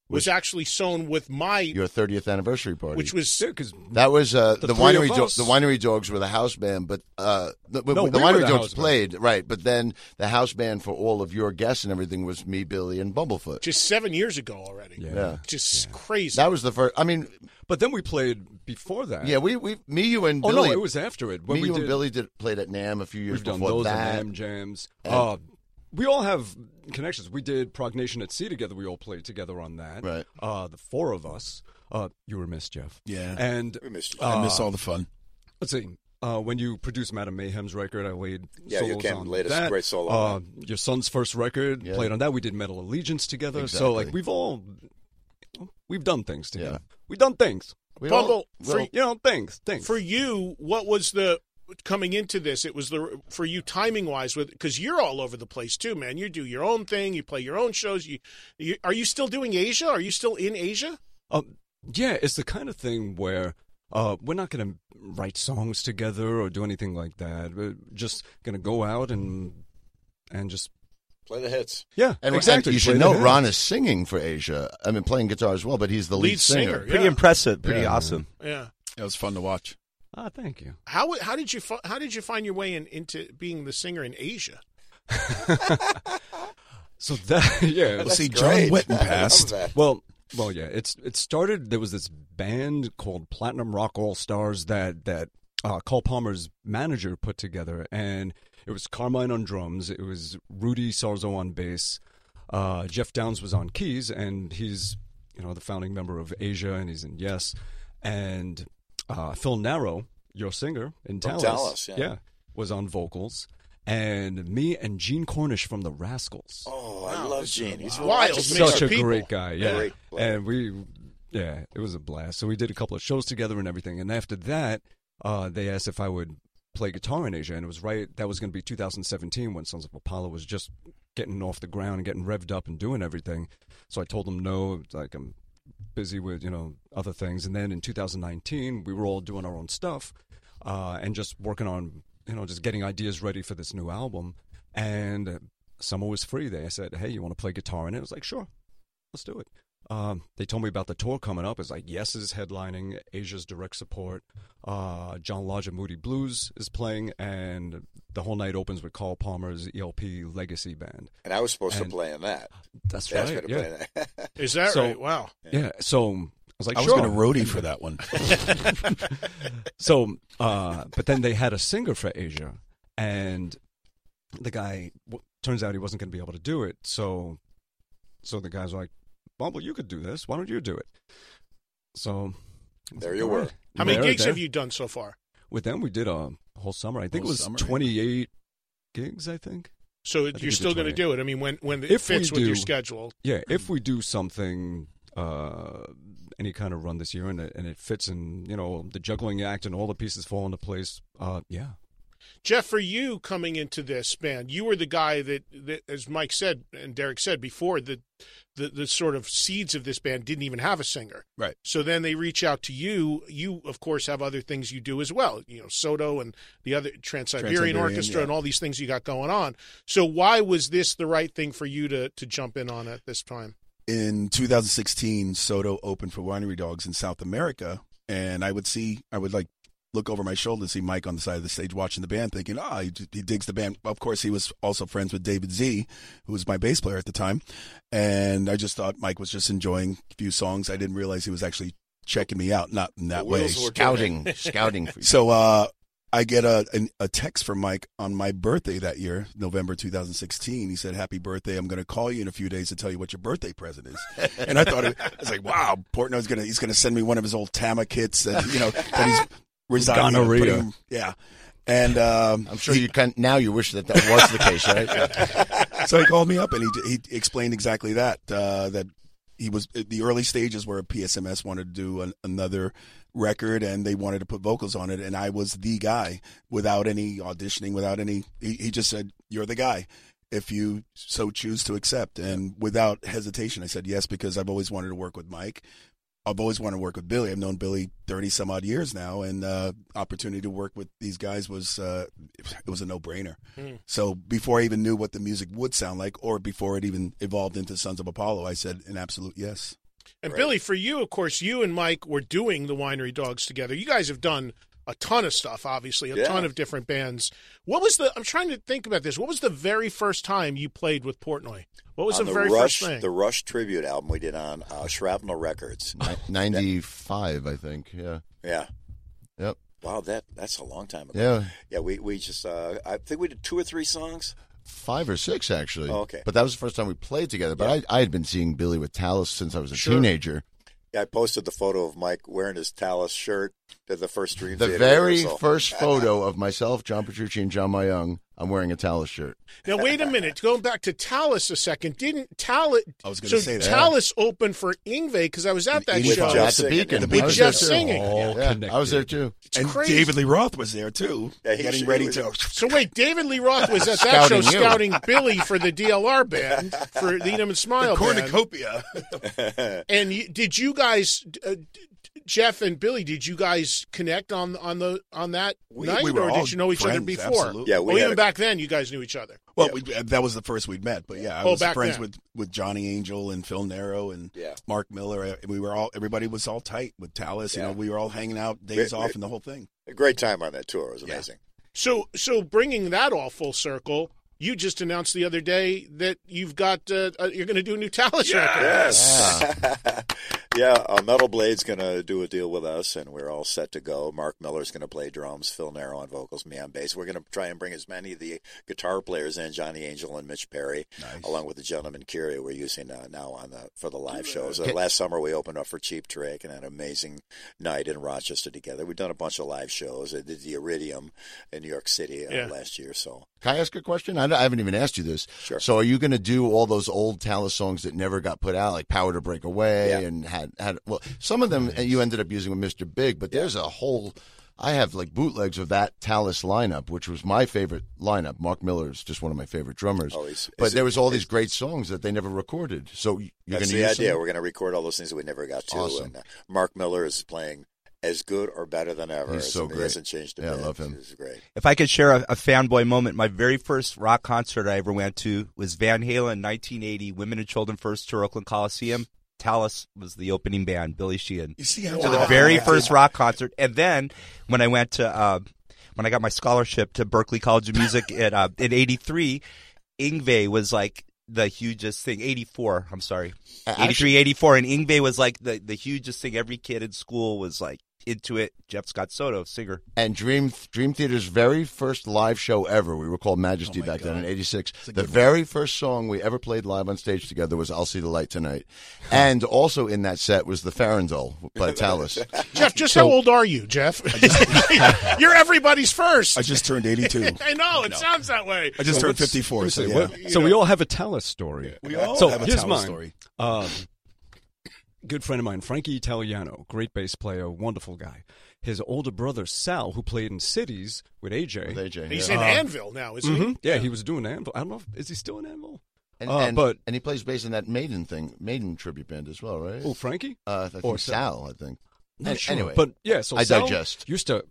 was actually sewn with my your thirtieth anniversary party, which was yeah, because that was uh, the, the three winery. of Do- us- the winery dogs were the house band, but uh, the, No, the we winery were the dogs house band. played right. But then the house band for all of your guests and everything was me, Billy, and Bumblefoot. just seven years ago already. Yeah. Yeah. Just crazy. That was the first. I mean, But then we played before that. yeah, we we me, you, and Oh Billy. no, it was after it. When me, we you, did, and Billy did played at NAMM a few years We've done before those that. and Nam Jams. And- Uh, we all have connections. We did Prognation at Sea together. We all played together on that. Right. Uh, the four of us. Uh, you were missed, Jeff. Yeah. And We missed you. uh, I miss all the fun. let's see. Uh, when you produced Madame Mayhem's record, I laid Yeah, you solos came on laid a that. great solo Uh, on your son's first record Yeah. played on that. We did Metal Allegiance together. So Exactly. like we've all we've done things together. Yeah. We've done things. We Bumble, all- for- well, You know, things, things. For you, what was the coming into this? It was the for you timing wise with because you're all over the place too, man. You do your own thing. You play your own shows. You, you are you still doing Asia? Are you still in Asia? Um, yeah, it's the kind of thing where uh, we're not going to write songs together or do anything like that. We're just going to go out and and just Play the hits. yeah, and, exactly. and you should play know the hits. Ron is singing for Asia. I mean, playing guitar as well, but he's the lead, Lead singer, Pretty Yeah. impressive. Pretty Yeah. awesome. Yeah. It was fun to watch. Ah, thank you. How how did you fi- how did you find your way in, into being the singer in Asia? So that yeah, Well, That's see, great. John Witten I love passed. that. Well, well, yeah. It's it started. There was this band called Platinum Rock All Stars that that uh, Carl Palmer's manager put together, and it was Carmine on drums. It was Rudy Sarzo on bass. Uh, Jeff Downs was on keys, and he's you know the founding member of Asia, and he's in Yes. And uh, Phil Narrow, your singer in From Dallas, Dallas, yeah. was on vocals. And me and Gene Cornish from the Rascals. Oh, I love Gene. He's Wild wild. mix Such of a people. great guy, yeah. Great player. And we, yeah, it was a blast. So we did a couple of shows together and everything. And after that, uh, they asked if I would play guitar in Asia, and it was right. That was going to be two thousand seventeen when Sons of Apollo was just getting off the ground and getting revved up and doing everything. So I told them no, like I'm busy with you know other things. And then in two thousand nineteen, we were all doing our own stuff uh, and just working on you know just getting ideas ready for this new album. And summer was free. They said, "Hey, you want to play guitar in it?" I was like, "Sure, let's do it." Um, they told me about the tour coming up. It's like Yes is headlining, Asia's direct support. Uh, John Lodge of Moody Blues is playing, and the whole night opens with Carl Palmer's E L P Legacy Band. And I was supposed And- to play in that. That's They asked right. me to Yeah. play in that. Is that So- right? Wow. yeah. So I was like, I was sure. going to roadie for that one. So, uh, but then they had a singer for Asia, and the guy w- turns out he wasn't going to be able to do it. So, so the guys were like, "Bumble, you could do this. Why don't you do it?" So, I was There like, you "All were." right." How many There, gigs there. have you done so far? With them, we did a whole summer. I think Whole it was summer, twenty-eight gigs. I think. So think you're we still did going to twenty. do it? I mean, when when it If we fits with your do- schedule. Yeah, if we do something, uh, any kind of run this year, and it, and it fits, and you know the juggling act, and all the pieces fall into place. Uh, yeah. Jeff, for you coming into this band, you were the guy that, that as Mike said and Derek said before, the, the the sort of seeds of this band didn't even have a singer. Right. So then they reach out to you. You, of course, have other things you do as well. You know, Soto and the other Trans-Siberian, Trans-Siberian, Orchestra yeah. and all these things you got going on. So why was this the right thing for you to, to jump in on at this time? In two thousand sixteen, Soto opened for Winery Dogs in South America, and I would see, I would like look over my shoulder and see Mike on the side of the stage watching the band, thinking, ah, oh, he, he digs the band. Of course, he was also friends with David Z, who was my bass player at the time, and I just thought Mike was just enjoying a few songs. I didn't realize he was actually checking me out, not in that The way. wheels were scouting, scouting for you. So uh, I get a, a a text from Mike on my birthday that year, November two thousand sixteen. He said, "Happy birthday! I'm going to call you in a few days to tell you what your birthday present is." And I thought, it, I was like, "Wow, Portnoy's going to he's going to send me one of his old Tama kits that you know that he's resigning." Gonorrhea. putting- Yeah, and um, I'm sure you can now. You wish that that was the case, right? so he called me up and he he explained exactly that uh, that he was at the early stages where P S M S wanted to do an, another record and they wanted to put vocals on it, and I was the guy without any auditioning, without any. He, he just said, "You're the guy if you so choose to accept," and without hesitation, I said yes because I've always wanted to work with Mike. I've always wanted to work with Billy. I've known Billy thirty some odd years now, and uh, opportunity to work with these guys was uh, it was a no brainer. Mm. So before I even knew what the music would sound like, or before it even evolved into Sons of Apollo, I said an absolute yes. And Right. Billy, for you, of course, you and Mike were doing the Winery Dogs together. You guys have done a ton of stuff, obviously, a Yeah. ton of different bands. What was the? I'm trying to think about this. What was the very first time you played with Portnoy? What was on the the very Rush, first thing? the Rush tribute album we did on uh, Shrapnel Records. ninety-five, I think. Yeah. Yeah. Yep. Wow, that that's a long time ago. Yeah. Yeah, we we just uh, I think we did two or three songs. Five or six, actually. Oh, okay. But that was the first time we played together. But Yeah. I, I had been seeing Billy with Talus since I was a Sure. teenager. Yeah, I posted the photo of Mike wearing his Talus shirt at the first Dream The Theater very rehearsal. first photo of myself, John Petrucci, and John Mayung, I'm wearing a Talus shirt. Now wait a minute. Going back to Talus a second. Didn't Talus? I was going So to say that. Talus opened for Ingve because I was at that With show. Jeff At the singing. Beacon. The I Beacon. was Jeff there, too. singing. All Yeah, connected. I was there too. and crazy. David Lee Roth was there too, Yeah, he getting should- ready he was- to. So wait, David Lee Roth was at that show Scouting you. scouting Billy for the D L R band, for the Eat 'em and Smile band. Cornucopia. And you, did you guys, uh, Jeff and Billy, did you guys connect on on the on that We- night, we were or all did you know each other friends, before? absolutely. Yeah, we well, had even a- back then, you guys knew each other. Well, Yeah. we, that was the first we'd met, but yeah, I Oh, was back friends then. with, with Johnny Angel and Phil Nero and Yeah. Mark Miller. We were all everybody was all tight with Talus. You Yeah. know, we were all hanging out days We- off we- and the whole thing. A great time on that tour. It was Yeah. amazing. So, so bringing that all full circle, you just announced the other day that you've got uh, uh, you're going to do a new Talus record. Yes. Yeah, uh, Metal Blade's going to do a deal with us, and we're all set to go. Mark Miller's going to play drums, Phil Nero on vocals, me on bass. We're going to try and bring as many of the guitar players in, Johnny Angel and Mitch Perry, Nice. along with the gentleman Curie we're using uh, now on the for the live shows. Uh, last summer we opened up for Cheap Trick and had an amazing night in Rochester together. We've done a bunch of live shows. I did the Iridium in New York City uh, Yeah. last year. So Can I ask a question? I, I haven't even asked you this. Sure. So are you going to do all those old Talus songs that never got put out, like Power to Break Away, Yeah. and had, had well, some of them you ended up using with Mister Big, but there's a whole, I have like bootlegs of that Talus lineup, which was my favorite lineup. Mark Miller is just one of my favorite drummers. Oh, he's- but is there it- was all is- these great songs that they never recorded. So you're going that's to the use idea. them? We're going to record all those things that we never got to. Awesome. And uh, Mark Miller is playing as good or better than ever. He's so He great. hasn't changed a Yeah, I bit. love him. He's great. If I could share a, a fanboy moment, my very first rock concert I ever went to was Van Halen, nineteen eighty, Women and Children First Tour, Oakland Coliseum. Talus was the opening band, Billy Sheehan. You see how To the very first rock concert. And then when I went to, uh, when I got my scholarship to Berklee College of Music at, uh, in eighty-three, Ingve was like the hugest thing. eighty-four, I'm sorry. Actually- eighty-three, eighty-four. And Ingve was like the, the hugest thing. Every kid in school was like into it. Jeff Scott Soto, singer. And Dream Dream Theater's very first live show ever, we were called Majesty Oh, my back then God. in eighty-six. a The good one. very first song we ever played live on stage together was I'll See the Light Tonight. And also in that set was the Farandole by Talus. Jeff, just So- how old are you, Jeff? You're everybody's first. I just turned eighty-two. I know it sounds that way. I just So turned let's- fifty-four. let's So see, yeah. what- so we all have a Talus story. We all so have a here's Talus mine. story. Um, good friend of mine, Frankie Italiano, great bass player, wonderful guy. His older brother Sal, who played in Cities with A J. With A J, He's yeah. in Uh, Anvil now, isn't Mhm. he? Yeah, he was doing Anvil. I don't know. If, is he still in Anvil? And, Uh, and, but- and he plays bass in that Maiden thing, Maiden tribute band as well, right? Oh, Frankie? Uh, I think Or Sal, I think. Not An- sure. Anyway, But yeah, so I Sal digest. Used to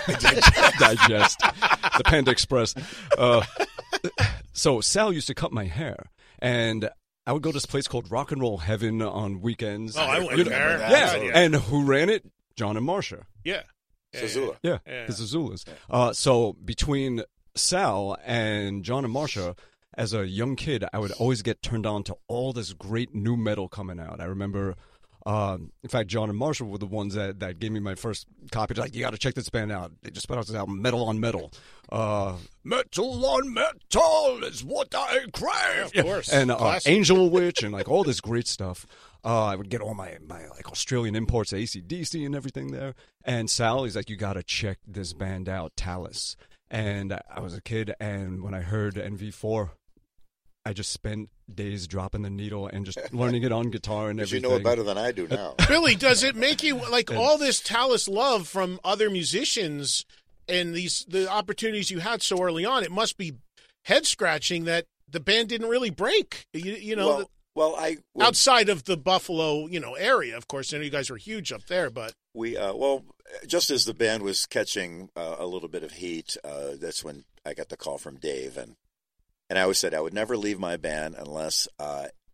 digest the Panda Express. Uh, so Sal used to cut my hair, and I would go to this place called Rock and Roll Heaven on weekends. Oh, I went You know- there. Yeah, Yeah. and who ran it? John and Marsha. Yeah. Yeah, Zazula. Yeah, Yeah. the Zazulas. Uh, so between Sal and John and Marsha, as a young kid, I would always get turned on to all this great new metal coming out. I remember, um, in fact, John and Marsha were the ones that, that gave me my first copy. Like, you got to check this band out. They just put out this album, Metal on Metal. Uh, metal on Metal is what I crave. Yeah, of course. And uh, Classic. Angel Witch and like all this great stuff. Uh, I would get all my, my like Australian imports, A C D C and everything there. And Sal, he's like, you got to check this band out, Talus. And I was a kid, and when I heard N V four, I just spent days dropping the needle and just learning it on guitar and But you everything. know it better than I do now. Billy, does it make you like all this Talus love from other musicians and these the opportunities you had so early on? It must be head scratching that the band didn't really break. You, you know, well, the- well, I well, outside of the Buffalo, you know, area. Of course, I know you guys were huge up there, but we uh, well, just as the band was catching uh, a little bit of heat, uh, that's when I got the call from Dave, and and I always said I would never leave my band unless uh,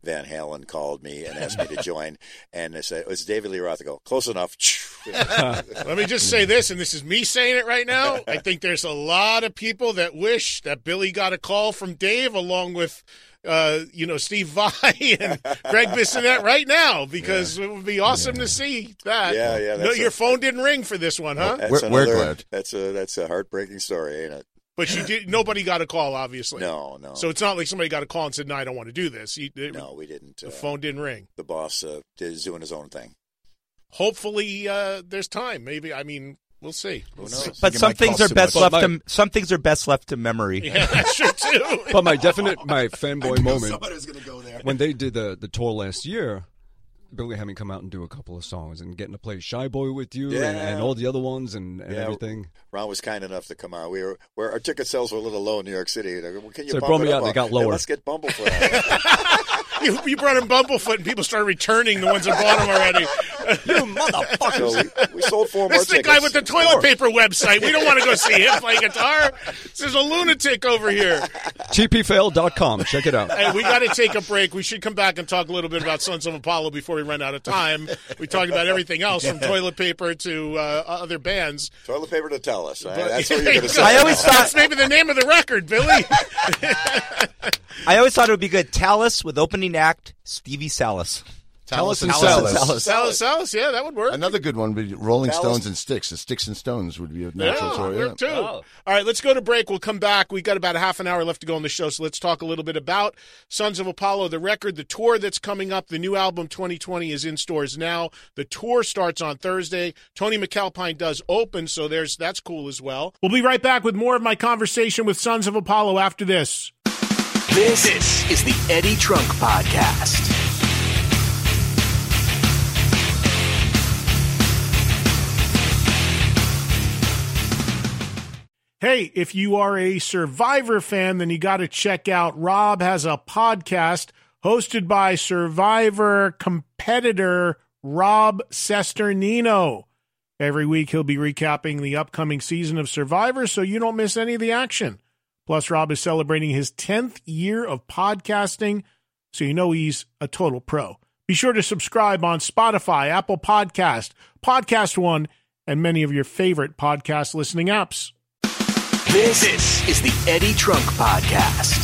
Van Halen called me and asked me to join, and they said, it's David Lee Roth. I go, close enough. Let me just say this, and this is me saying it right now. I think there's a lot of people that wish that Billy got a call from Dave along with, uh, you know, Steve Vai and Greg Bissonette right now, because yeah. it would be awesome yeah. to see that. Yeah, yeah. No, your a, phone didn't ring for this one, huh? That's we're, another, we're glad. That's a, that's a heartbreaking story, ain't it? But you did. Nobody got a call, obviously. No, no. So it's not like somebody got a call and said, "No, I don't want to do this." You, it, no, we didn't. The uh, phone didn't ring. The boss uh, is doing his own thing. Hopefully, uh, there's time. Maybe. I mean, we'll see. Who knows? But some things are best left my, to some things are best left to memory. Yeah, that's true too. But my definite my fanboy moment Somebody's gonna go there. when they did the the tour last year. Billy had me come out and do a couple of songs and getting to play Shy Boy with you yeah. and, and all the other ones and, and yeah, everything. Ron was kind enough to come out. We were where our ticket sales were a little low in New York City. Go, well, can you so they bump brought it me up out and they got Yeah, lower. let's get Bumblefoot out. you, you brought in Bumblefoot and people started returning the ones that bought them already. You motherfuckers! So we, we sold four This more is the tickets. guy with the toilet paper website. We don't want to go see him play guitar. This is a lunatic over here. T P fail dot com. Check it out. Hey, we got to take a break. We should come back and talk a little bit about Sons of Apollo before we run out of time. We talked about everything else from toilet paper to uh, other bands. Toilet paper to tell us. Right? But, That's what you're going to say. I always thought That's maybe the name of the record, Billy. I always thought it would be good. Talus with opening act Stevie Salas. Tallis and Tallis. Salas. Salas, Salas, yeah, that would work. Another good one would be Rolling Tallis. Stones and Sticks. The Sticks and Stones would be a natural Yeah, story. work Yeah. too. Oh. All right, let's go to break. We'll come back. We got about a half an hour left to go on the show, so let's talk a little bit about Sons of Apollo, the record, the tour that's coming up. The new album twenty twenty is in stores now. The tour starts on Thursday. Tony McAlpine does open, so there's that's cool as well. We'll be right back with more of my conversation with Sons of Apollo after this. This is the Eddie Trunk Podcast. Hey, if you are a Survivor fan, then you got to check out Rob has a podcast hosted by Survivor competitor Rob Cesternino. Every week he'll be recapping the upcoming season of Survivor so you don't miss any of the action. Plus, Rob is celebrating his tenth year of podcasting, so you know he's a total pro. Be sure to subscribe on Spotify, Apple Podcast, Podcast One, and many of your favorite podcast listening apps. This is the Eddie Trunk Podcast.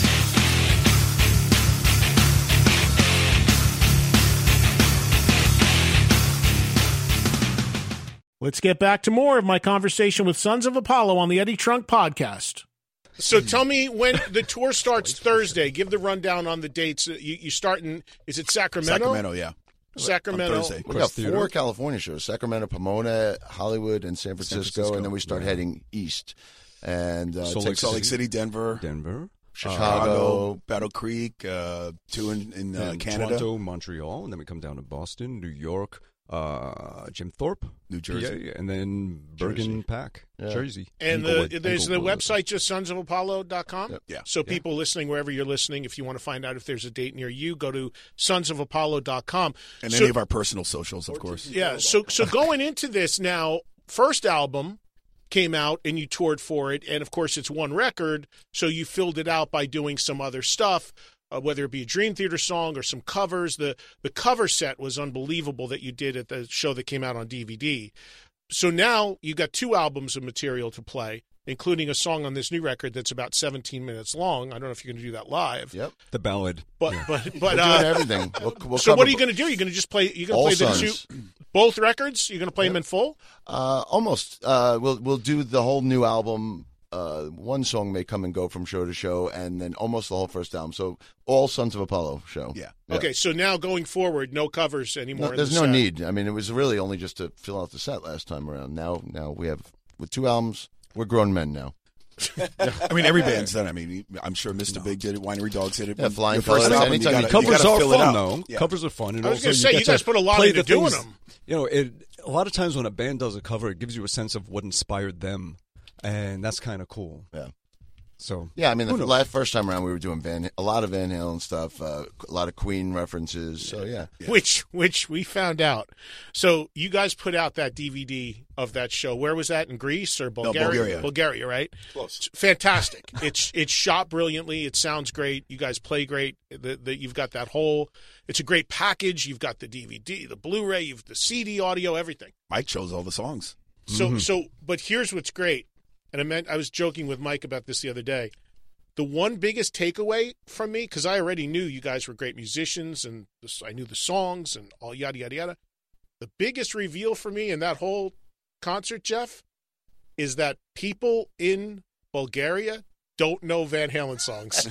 Let's get back to more of my conversation with Sons of Apollo on the Eddie Trunk Podcast. So tell me when the tour starts Thursday. Give the rundown on the dates. You, you start in, is it Sacramento? Sacramento, yeah. Sacramento. On Thursday. We got four California shows: Sacramento, Pomona, Hollywood, and San Francisco. San Francisco. And then we start Yeah. heading east. And uh, Salt take Lake Salt Lake City, Denver, Denver, Chicago, Battle Creek, uh, two in, in uh, and Canada, Toronto, Montreal, and then we come down to Boston, New York, uh, Jim Thorpe, New Jersey, P A, and then Bergen Jersey. Pack, Yeah. Jersey. And Englewood, the, there's the Englewood. website, just sons of apollo dot com. Yep. Yeah. So people listening, wherever you're listening, if you want to find out if there's a date near you, go to sons of apollo dot com. and so, any of our personal socials, of course. Yeah, so so going into this now, first album came out and you toured for it, and of course it's one record, so you filled it out by doing some other stuff, uh, whether it be a Dream Theater song or some covers. The the cover set was unbelievable that you did at the show that came out on D V D. So now you got two albums of material to play, including a song on this new record that's about seventeen minutes long. I don't know if you're going to do that live. Yep. The ballad. But Yeah. but but We're doing uh, everything. We'll, we'll so cover what are you going to do? You're going to just play? You're going all to play the Sons. two, both records? You're going to play them in full? Uh, almost. Uh, we'll we'll do the whole new album. Uh, one song may come and go from show to show, and then almost the whole first album. So all Sons of Apollo show. Yeah. Okay, so now going forward, no covers anymore. No, in there's the no set. need. I mean, it was really only just to fill out the set last time around. Now, now we have with two albums. We're grown men now. I mean, every band's done. I mean, I'm sure Mister Big did it. Winery Dogs did it. Yeah, Flying Your first Fellas, album, anytime you you- gotta, Covers you gotta are fill it fun, out. though. Yeah. Covers are fun. And I was also gonna say, get you guys to put a lot play into the things- doing 'em. You know, it, a lot of times when a band does a cover, it gives you a sense of what inspired them, and that's kind of cool. Yeah. So Yeah, I mean, the who knows? last, first time around, we were doing Van, a lot of Van Halen stuff, uh, a lot of Queen references. So yeah, Which which we found out. So you guys put out that D V D of that show. Where was that, in Greece or Bulgaria? Bulgaria. Bulgaria, right? Close. It's fantastic. it's it's shot brilliantly. It sounds great. You guys play great. The, the, you've got that whole. It's a great package. You've got the D V D, the Blu-ray, you've the C D audio, everything. Mike chose all the songs. So Mm-hmm. so, but here's what's great. And I meant I was joking with Mike about this the other day. The one biggest takeaway from me, because I already knew you guys were great musicians and this, I knew the songs and all yada, yada, yada. The biggest reveal for me in that whole concert, Jeff, is that people in Bulgaria don't know Van Halen songs.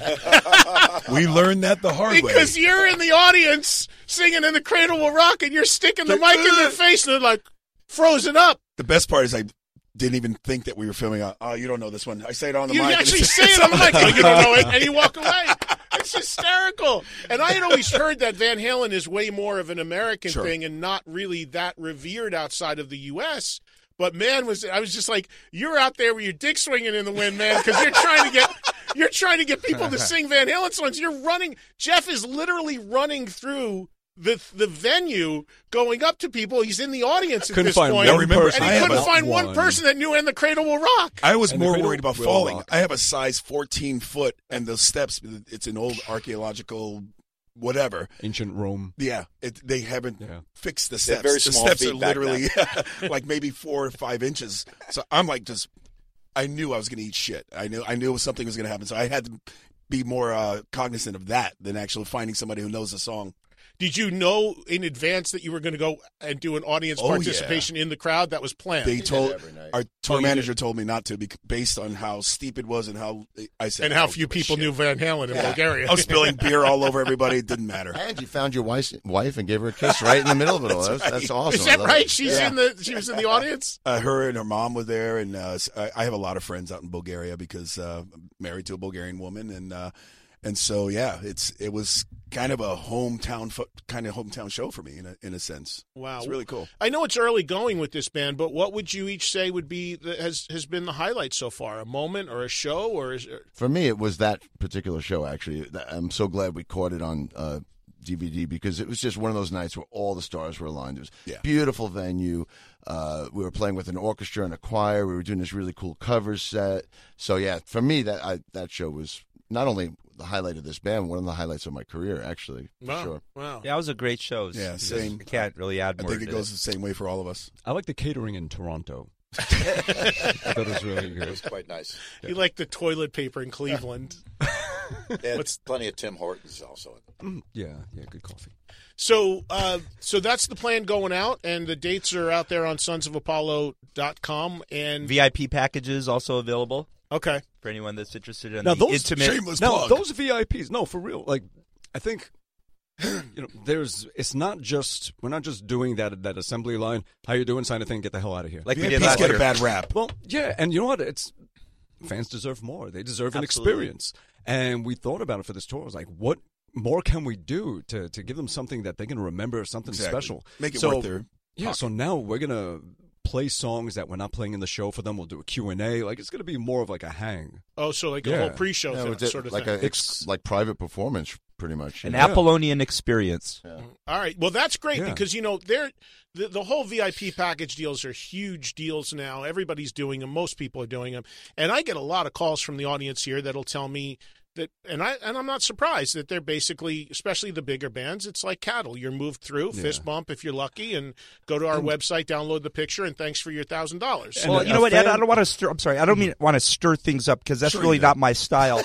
We learned that the hard way. Because you're in the audience singing In the Cradle Will Rock and you're sticking the mic in their face and they're like frozen up. The best part is I didn't even think that we were filming. A, oh, you don't know this one. I say it on the You mic. and actually it's- say it on the mic, oh, you don't know it, and you walk away. It's hysterical. And I had always heard that Van Halen is way more of an American Sure. thing and not really that revered outside of the U S. But man, was I was just like, you're out there with your dick swinging in the wind, man, because you're trying to get you're trying to get people to sing Van Halen songs. You're running. Jeff is literally running through the the venue, going up to people. He's in the audience at Couldn't this find point, one remember, person. and I he have couldn't a- find one one. person that knew "And the Cradle Will Rock." I was And the more cradle worried about will falling. rock. I have a size fourteen foot, and the steps, it's an old archaeological whatever. Ancient Rome. Yeah, it, they haven't Yeah. fixed the They had steps. very the small steps feet are back literally like maybe four or five inches. So I'm like just, I knew I was going to eat shit. I knew I knew something was going to happen. So I had to be more uh, cognizant of that than actually finding somebody who knows the song. Did you know in advance that you were going to go and do an audience Oh, yeah. participation in the crowd? That was planned. They told every night. our tour Oh, you manager told me not to, bec- based on how steep it was and how I said and how I few don't give a people shit. knew Van Halen in Yeah. Bulgaria. I was spilling beer all over everybody. It didn't matter. And you found your wife's, wife and gave her a kiss right in the middle of it all. That's, That's that's right. awesome. Is I that love right? it. She's Yeah. in the. She was in the audience. Uh, her and her mom were there, and uh, s- I, I have a lot of friends out in Bulgaria because uh, I'm married to a Bulgarian woman, and uh, and so yeah, it's it was kind of a hometown fo- kind of hometown show for me in a in a sense. Wow, It's really cool. I know it's early going with this band, but what would you each say would be the, has has been the highlight so far? A moment or a show, or is or, For me, it was that particular show, actually. I'm so glad we caught it on uh, D V D because it was just one of those nights where all the stars were aligned. It was Yeah. a beautiful venue. Uh, we were playing with an orchestra and a choir. We were doing this really cool covers set. So, yeah, for me, that I, that show was not only the highlight of this band, one of the highlights of my career, actually, for wow, sure. wow. Yeah, it was a great show. Yeah, same. I can't really add I more. think it to goes the same way for all of us. I like the catering in Toronto. I thought it was really It good. was quite nice. You like the toilet paper in Cleveland. They had What's- plenty of Tim Hortons also. Mm, yeah, yeah, good coffee. So, uh, so that's the plan going out, and the dates are out there on sons of apollo dot com. And V I P packages also available okay, for anyone that's interested in Now the those intimate. shameless now plug. those V I Ps. No, for real. Like, I think you know, there's. It's not just we're not just doing that that assembly line. How you doing? Sign a thing. Get the hell out of here. Like we did V I Ps last get year. a bad rap. Well, yeah, and you know what? It's fans deserve more. They deserve an Absolutely. experience. And we thought about it for this tour. I was like, what more can we do to to give them something that they can remember, something Exactly. special? Make it so, worth their Yeah. So now we're gonna play songs that we're not playing in the show for them. We'll do a Q and A. Like it's gonna be more of like a hang. oh, so like a Yeah. whole pre-show Yeah, thing, we did sort of like thing. a ex, like private performance, pretty much. An Yeah. Apollonian experience. All right. Well, that's great Yeah. because, you know, they're, the, the whole V I P package deals are huge deals now. Everybody's doing them. Most people are doing them. And I get a lot of calls from the audience here that'll tell me that, and, I, and I'm not surprised that they're basically, especially the bigger bands, it's like cattle. You're moved through, Yeah. fist bump if you're lucky, and go to our website, download the picture, and thanks for your one thousand dollars. And Well, a- you know a what, Ed? fan- I don't want to stir. I'm sorry. I don't mean want to stir things up because that's Sure really you do. not my style.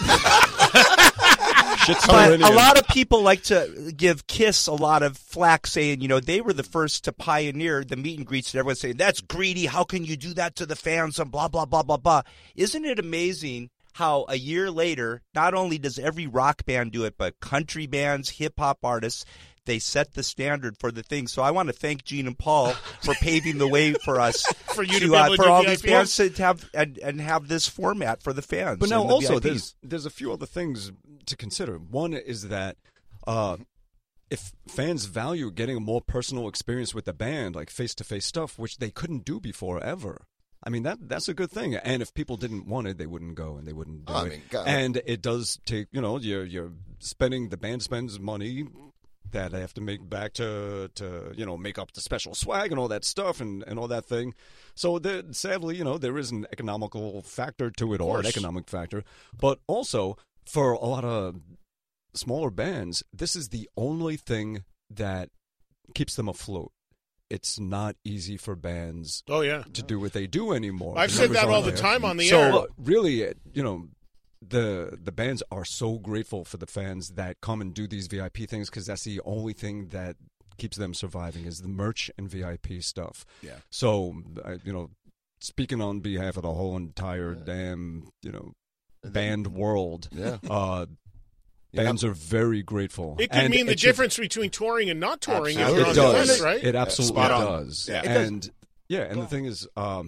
Shit's But already a in. lot of people like to give Kiss a lot of flack, saying, you know, they were the first to pioneer the meet and greets, and everyone's saying, that's greedy. How can you do that to the fans? And blah, blah, blah, blah, blah. Isn't it amazing how a year later, not only does every rock band do it, but country bands, hip-hop artists, they set the standard for the thing. So I want to thank Gene and Paul for paving the way for us For you to to, be uh, able to for do all V I these P. fans to have and, and have this format for the fans. But now and the also V I Ps. there's there's a few other things to consider. One is that uh, if fans value getting a more personal experience with the band, like face to face stuff, which they couldn't do before ever. I mean, that that's a good thing. And if people didn't want it, they wouldn't go and they wouldn't do I it. mean, God. And it does take, you know, you're you're spending, the band spends money that they have to make back to, to you know, make up the special swag and all that stuff and, and all that thing. So there, sadly, you know, there is an economical factor to it, or an economic factor. But also, for a lot of smaller bands, this is the only thing that keeps them afloat. It's not easy for bands oh, yeah. to do what they do anymore. I've The said that numbers all the aren't time there. on the so, air. So really, you know, the the bands are so grateful for the fans that come and do these V I P things, because that's the only thing that keeps them surviving is the merch and V I P stuff. Yeah. So, uh, you know, speaking on behalf of the whole entire yeah. damn, you know, band world, yeah. uh, bands are very grateful. It could and mean the it difference should, between touring and not touring. It, If it you're on does, the list, right? It absolutely Spot on. does. Yeah. It and does. yeah, and the thing is, um,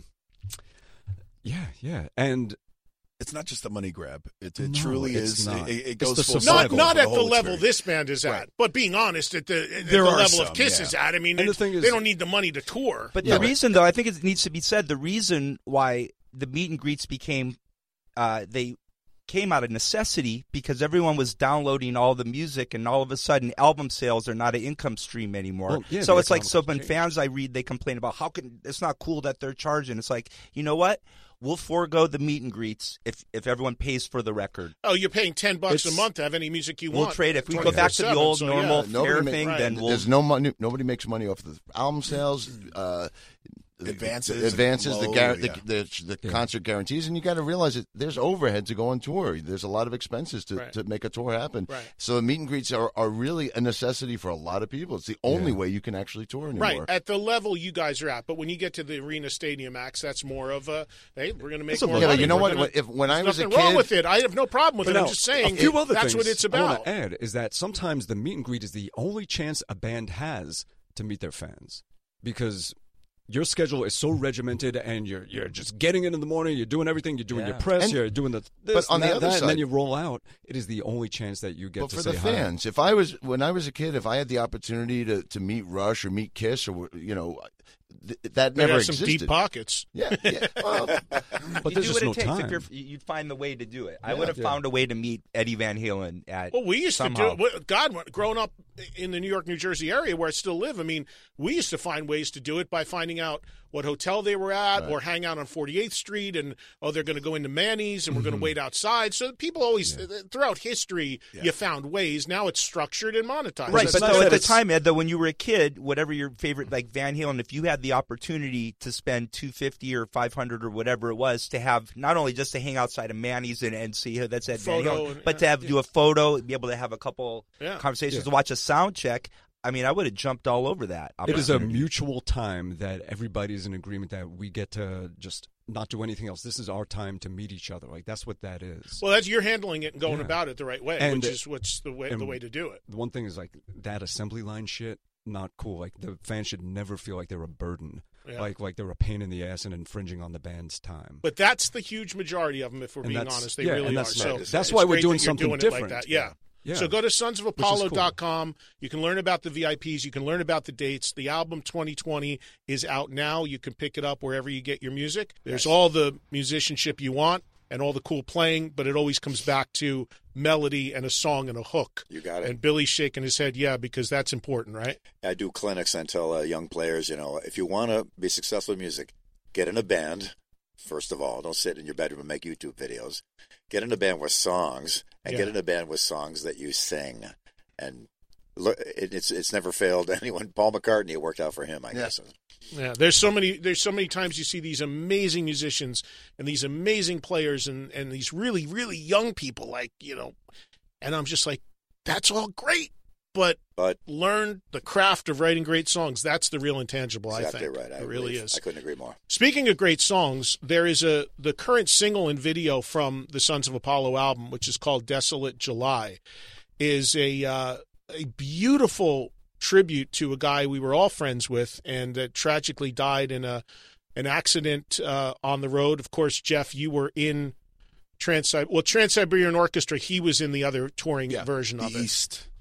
yeah, yeah, and it's not just a money grab. It, it No, truly it's is. not. It, it It's goes the full Not circle not for at the whole level experience. this band is at, Right. but being honest, at the, at There the are level of some, Kiss yeah. is at. I mean, And it, the thing is- they don't need the money to tour. But Yeah, the but- reason, though, I think it needs to be said, the reason why the meet and greets became, uh, they came out of necessity because everyone was downloading all the music, and all of a sudden album sales are not an income stream anymore. Well, yeah, so the it's like, so economics when change. fans I read, they complain about how can it's not cool that they're charging. It's like, you know what? We'll forego the meet and greets if if everyone pays for the record. Oh, you're paying ten bucks a It's- month to have any music you We'll want. trade. If we go back to the twenty-four seven, old so, normal yeah. Nobody fair ma- thing, right. then we'll. There's no money. Nobody makes money off the album sales. Uh, the- Advances the advances, and the, low, gar- yeah. the, the, the Yeah. concert guarantees, and you got to realize that there's overhead to go on tour. There's a lot of expenses to, Right. to make a tour happen. Right. So the meet and greets are, are really a necessity for a lot of people. It's the only Yeah. way you can actually tour anymore. Right, at the level you guys are at. But when you get to the arena stadium acts, that's more of a, hey, we're going to make It's a more Yeah, but money. you know We're what? gonna- If when I there's was a nothing wrong kid, with it. I have no problem with But it. I'm now, just saying a few other that's things what it's I about. want to add is that sometimes the meet and greet is the only chance a band has to meet their fans, because your schedule is so regimented, and you're you're just getting in in the morning, you're doing everything, you're doing Yeah. your press, And- you're doing the this, but on and the that, other that, and then side- you roll out. It is the only chance that you get but to for say the hi. fans, if I was when I was a kid, if I had the opportunity to, to meet Rush or meet Kiss, or you know, th- that They never have some existed. deep pockets. Yeah, yeah. Well, But you there's do just what no it takes. time. If you're, you'd find the way to do it. I Yeah. would have Yeah. found a way to meet Eddie Van Halen at. Well, we used somehow. to do it. God, when- growing up in the New York, New Jersey area where I still live, I mean, we used to find ways to do it by finding out what hotel they were at, Right. or hang out on forty-eighth Street, and oh, they're going to go into Manny's, and we're going Mm-hmm. to wait outside. So people always, throughout history, Yeah. you found ways. Now it's structured and monetized. Right, It's but not though that at the it's- time, Ed, though, when you were a kid, whatever your favorite, like Van Halen, if you had the opportunity to spend two fifty or five hundred or whatever it was to have not only just to hang outside of Manny's and, and see who that's Ed Van Photo Halen, and- but to yeah, have yeah. do a photo, be able to have a couple Yeah. conversations, Yeah. to watch a sound check. I mean, I would have jumped all over that. It is a opportunity. mutual time that everybody's in agreement that we get to just not do anything else. This is our time to meet each other. Like, that's what that is. Well, that's you're handling it and going Yeah. about it the right way, And- which is what's the way and- the way to do it. The one thing is, like, that assembly line shit, not cool. Like, the fans should never feel like they're a burden. Yeah. Like, like they're a pain in the ass and infringing on the band's time. But that's the huge majority of them, if we're And being that's- honest. They yeah, really and are. that's So right. That's it's why we're great doing that you're something doing different. It like that. Yeah. Yeah. So go to sons of Which is apollo cool. dot com. You can learn about the V I Ps. You can learn about the dates. The album twenty twenty is out now. You can pick it up wherever you get your music. There's all the musicianship you want and all the cool playing, but it always comes back to melody and a song and a hook. You got it. And Billy's shaking his head, yeah, because that's important, right? I do clinics and tell uh, young players, you know, if you want to be successful in music, get in a band. First of all, don't sit in your bedroom and make YouTube videos. Get in a band with songs, and Yeah. get in a band with songs that you sing. And look, it, it's it's never failed anyone. Paul McCartney, it worked out for him, I Yeah. guess. Yeah, there's so many there's so many times you see these amazing musicians and these amazing players and, and these really, really young people, like, you know, and I'm just like, that's all great. But, But learn the craft of writing great songs. That's the real intangible, exactly I think. right. I it really believe- is. I couldn't agree more. Speaking of great songs, there is a the current single and video from the Sons of Apollo album, which is called Desolate July, is a uh, a beautiful tribute to a guy we were all friends with and that tragically died in a an accident uh, on the road. Of course, Jeff, you were in Trans well Trans-Siberian Orchestra. He was in the other touring Yeah, version the of it. East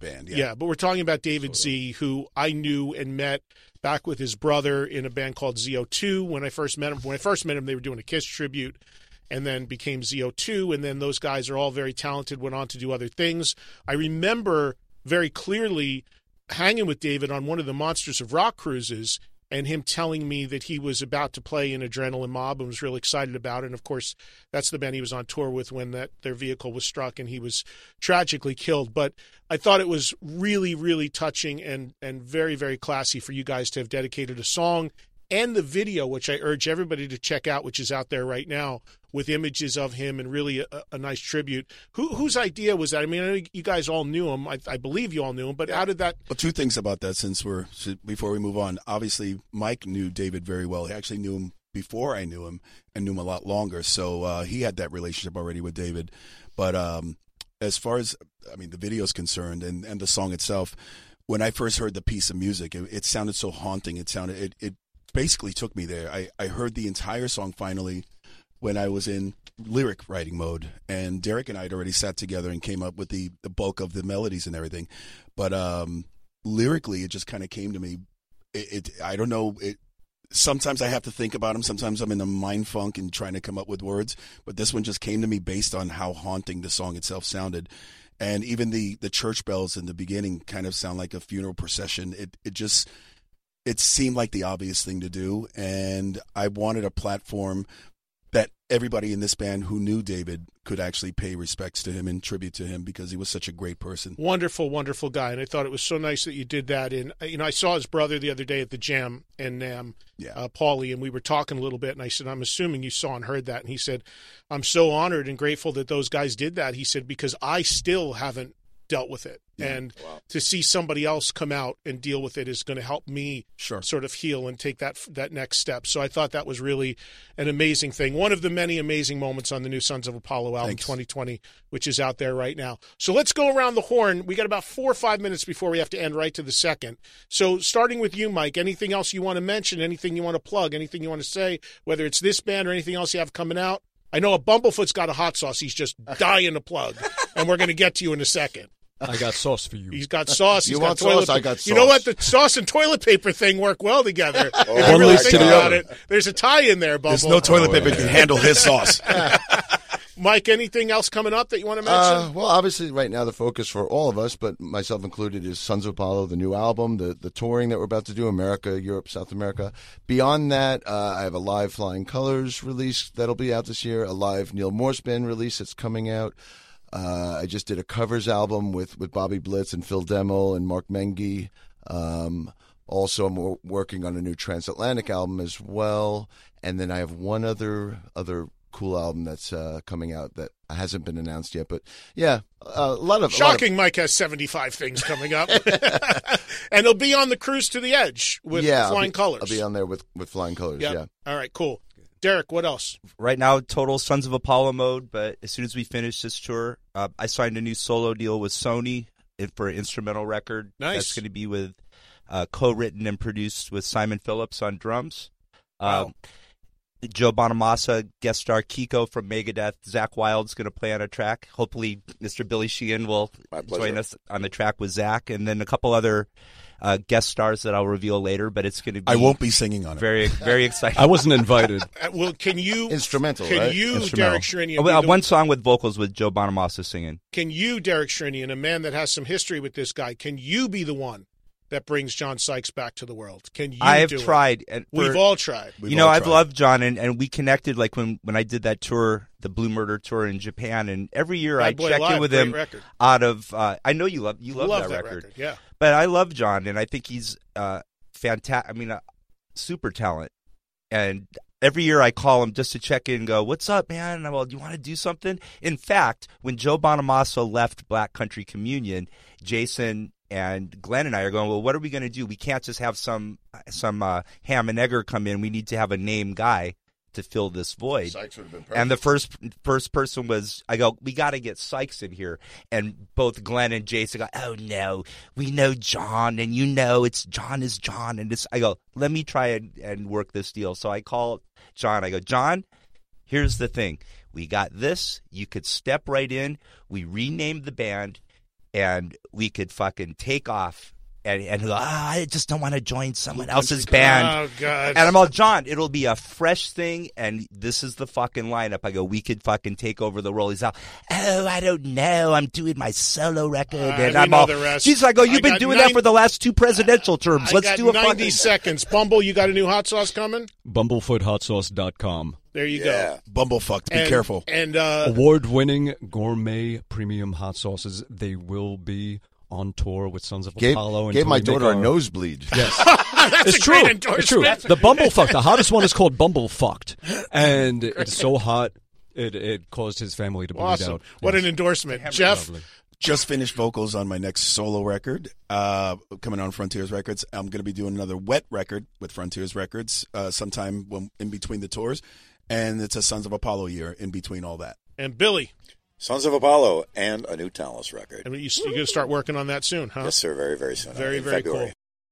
band. Yeah. Yeah, but we're talking about David Z, who I knew and met back with his brother in a band called Z O two. When I first met him, when I first met him, they were doing a Kiss tribute, and then became Z O two. And then those guys are all very talented, went on to do other things. I remember very clearly hanging with David on one of the Monsters of Rock cruises, and him telling me that he was about to play in Adrenaline Mob and was really excited about it. And, of course, that's the band he was on tour with when that their vehicle was struck and he was tragically killed. But I thought it was really, really touching and, and very, very classy for you guys to have dedicated a song and the video, which I urge everybody to check out, which is out there right now, with images of him and really a, a nice tribute. Who, whose idea was that? I mean, I know you guys all knew him. I, I believe you all knew him, but how did that? Well, two things about that since we're, before we move on. Obviously, Mike knew David very well. He actually knew him before I knew him and knew him a lot longer. So uh, he had that relationship already with David. But um, as far as, I mean, the video is concerned and, and the song itself, when I first heard the piece of music, it, it sounded so haunting. It sounded, it, it basically took me there. I, I heard the entire song finally when I was in lyric writing mode, and Derek and I had already sat together and came up with the, the bulk of the melodies and everything. But um, lyrically, it just kind of came to me. It, it I don't know. It sometimes I have to think about them. Sometimes I'm in a mind funk and trying to come up with words. But this one just came to me based on how haunting the song itself sounded. And even the, the church bells in the beginning kind of sound like a funeral procession. It it just it seemed like the obvious thing to do, and I wanted a platform that everybody in this band who knew David could actually pay respects to him and tribute to him because he was such a great person. Wonderful, wonderful guy, and I thought it was so nice that you did that. And you know, I saw his brother the other day at the Jam in Nam, yeah. uh, Paulie, and we were talking a little bit. And I said, "I'm assuming you saw and heard that." And he said, "I'm so honored and grateful that those guys did that." He said, "Because I still haven't dealt with it, yeah. and wow. to see somebody else come out and deal with it is going to help me sure. sort of heal and take that that next step." So I thought that was really an amazing thing. One of the many amazing moments on the new Sons of Apollo album, Thanks. twenty twenty, which is out there right now. So let's go around the horn. We got about four or five minutes before we have to end right to the second. So starting with you, Mike, anything else you want to mention, anything you want to plug, anything you want to say, whether it's this band or anything else you have coming out? I know a Bumblefoot's got a hot sauce he's just dying to plug, and we're going to get to you in a second. I got sauce for you. He's got sauce. He's you got want toilet sauce? I got sauce. You know what? The sauce and toilet paper thing work well together. Oh, if you really leads think to the about other. it, there's a tie in there, Bumble. There's no toilet Oh, paper yeah. can handle his sauce. Mike, anything else coming up that you want to mention? Uh, well, obviously, right now the focus for all of us, but myself included, is Sons of Apollo, the new album, the the touring that we're about to do, America, Europe, South America. Beyond that, uh, I have a live Flying Colors release that'll be out this year, a live Neil Morse Band release that's coming out. Uh, I just did a covers album with, with Bobby Blitz and Phil Demmel and Mark Mengi. Um, also, I'm w- working on a new Transatlantic album as well. And then I have one other other cool album that's uh, coming out that hasn't been announced yet. But yeah, uh, a lot of Shocking. A lot of, Mike has seventy-five things coming up, and he'll be on the cruise to the edge with yeah, Flying I'll be, Colors. I'll be on there with, with Flying Colors. Yep. Yeah. All right. Cool. Derek, what else? Right now, total Sons of Apollo mode, but as soon as we finish this tour, uh, I signed a new solo deal with Sony for an instrumental record. Nice. That's going to be with uh, co-written and produced with Simon Phillips on drums. Wow. Uh, Joe Bonamassa, guest star Kiko from Megadeth. Zach Wild's going to play on a track. Hopefully, Mister Billy Sheehan will join us on the track with Zach, and then a couple other uh, guest stars that I'll reveal later. But it's going to be. I won't be singing on it. Very, very exciting. I wasn't invited. Uh, well, can you Instrumental, Can right? you, Instrumental. Derek Sherinian, Oh, be uh, the- one song with vocals with Joe Bonamassa singing. Can you, Derek Sherinian, a man that has some history with this guy, can you be the one that brings John Sykes back to the world? Can you? I have do tried, It? and We've for- all tried. We've you know, all I've tried. loved John, and, and we connected like when, when I did that tour, the Blue Murder tour in Japan, and every year I Bad Boy check Alive, in with great him record. out of. Uh, I know you love you love, Love that, that record. record, yeah. But I love John, and I think he's uh, fantastic. I mean, uh, super talent. And every year I call him just to check in and go, "What's up, man?" And I'm, well, do you want to do something? In fact, when Joe Bonamassa left Black Country Communion, Jason and Glenn and I are going, well, what are we going to do? We can't just have some some uh, ham and egger come in. We need to have a name guy to fill this void. Sykes would have been perfect. And the first first person was, I go, we got to get Sykes in here. And both Glenn and Jason go, oh, no, we know John, and you know it's John is John. And it's, I go, let me try and, and work this deal. So I call John. I go, John, here's the thing. We got this. You could step right in. We renamed the band. and we could fucking take off. And, and he'll go, ah, I just don't want to join someone else's band. Oh, God. And I'm all, John, it'll be a fresh thing, and this is the fucking lineup. I go, we could fucking take over the role. He's all, oh, I don't know. I'm doing my solo record. Uh, and we I'm know all, the rest. Jeez, I go, you've I been doing nine, that for the last two presidential terms. I Let's got do a ninety fucking... seconds. Bumble, you got a new hot sauce coming? bumblefoot hot sauce dot com. There you Yeah. go. Bumblefucked. Be And- careful. And uh, Award-winning gourmet premium hot sauces. They will be on tour with Sons of Gave, Apollo. And gave my until we daughter a make our- nosebleed. Yes. that's It's a true. great It's true. endorsement. The Bumblefuck, the hottest one is called Bumblefucked. And it's so hot, it, it caused his family to bleed Awesome. out. What Yes. an endorsement. Jeff, Lovely. Just finished vocals on my next solo record, uh, coming on Frontiers Records. I'm going to be doing another wet record with Frontiers Records uh, sometime when, in between the tours, and it's a Sons of Apollo year in between all that. and Billy. Sons of Apollo and a new Talos record. I mean, you, you're going to start working on that soon, huh? Yes, sir. Very, very soon. Very, in very February. cool.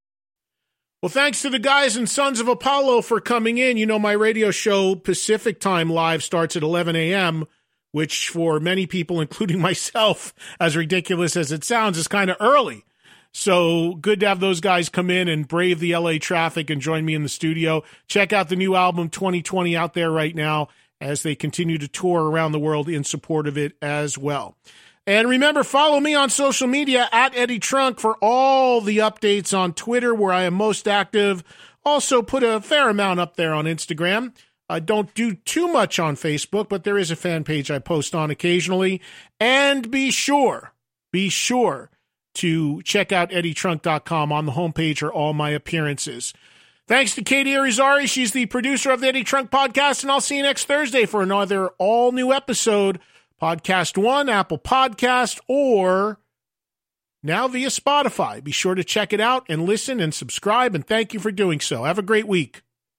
Well, thanks to the guys in Sons of Apollo for coming in. You know, my radio show Pacific Time Live starts at eleven a.m., which for many people, including myself, as ridiculous as it sounds, is kind of early. So good to have those guys come in and brave the L A traffic and join me in the studio. Check out the new album twenty twenty out there right now as they continue to tour around the world in support of it as well. And remember, follow me on social media at Eddie Trunk for all the updates on Twitter, where I am most active. Also put a fair amount up there on Instagram. I don't do too much on Facebook, but there is a fan page I post on occasionally. And be sure, be sure to check out eddie trunk dot com. On the homepage are all my appearances. Thanks to Katie Arizari. She's the producer of the Eddie Trunk Podcast, and I'll see you next Thursday for another all-new episode. Podcast One, Apple Podcast, or now via Spotify. Be sure to check it out and listen and subscribe, and thank you for doing so. Have a great week.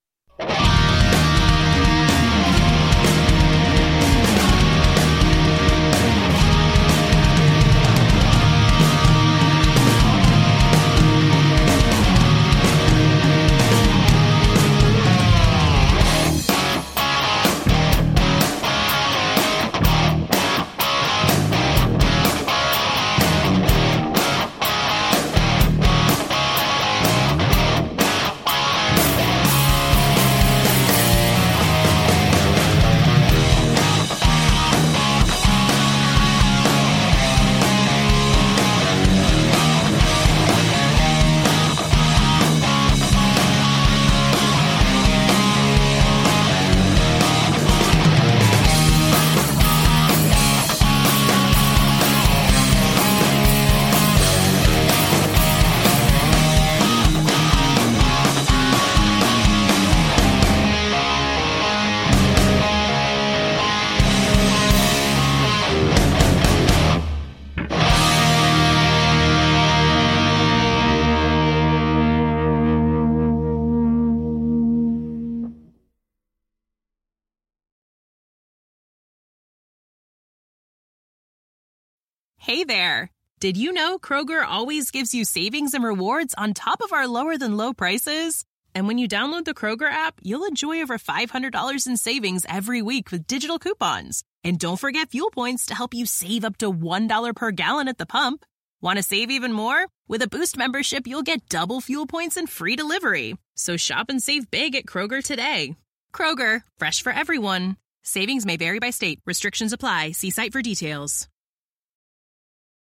Hey there! Did you know Kroger always gives you savings and rewards on top of our lower-than-low prices? And when you download the Kroger app, you'll enjoy over five hundred dollars in savings every week with digital coupons. And don't forget fuel points to help you save up to one dollar per gallon at the pump. Want to save even more? With a Boost membership, you'll get double fuel points and free delivery. So shop and save big at Kroger today. Kroger, fresh for everyone. Savings may vary by state. Restrictions apply. See site for details.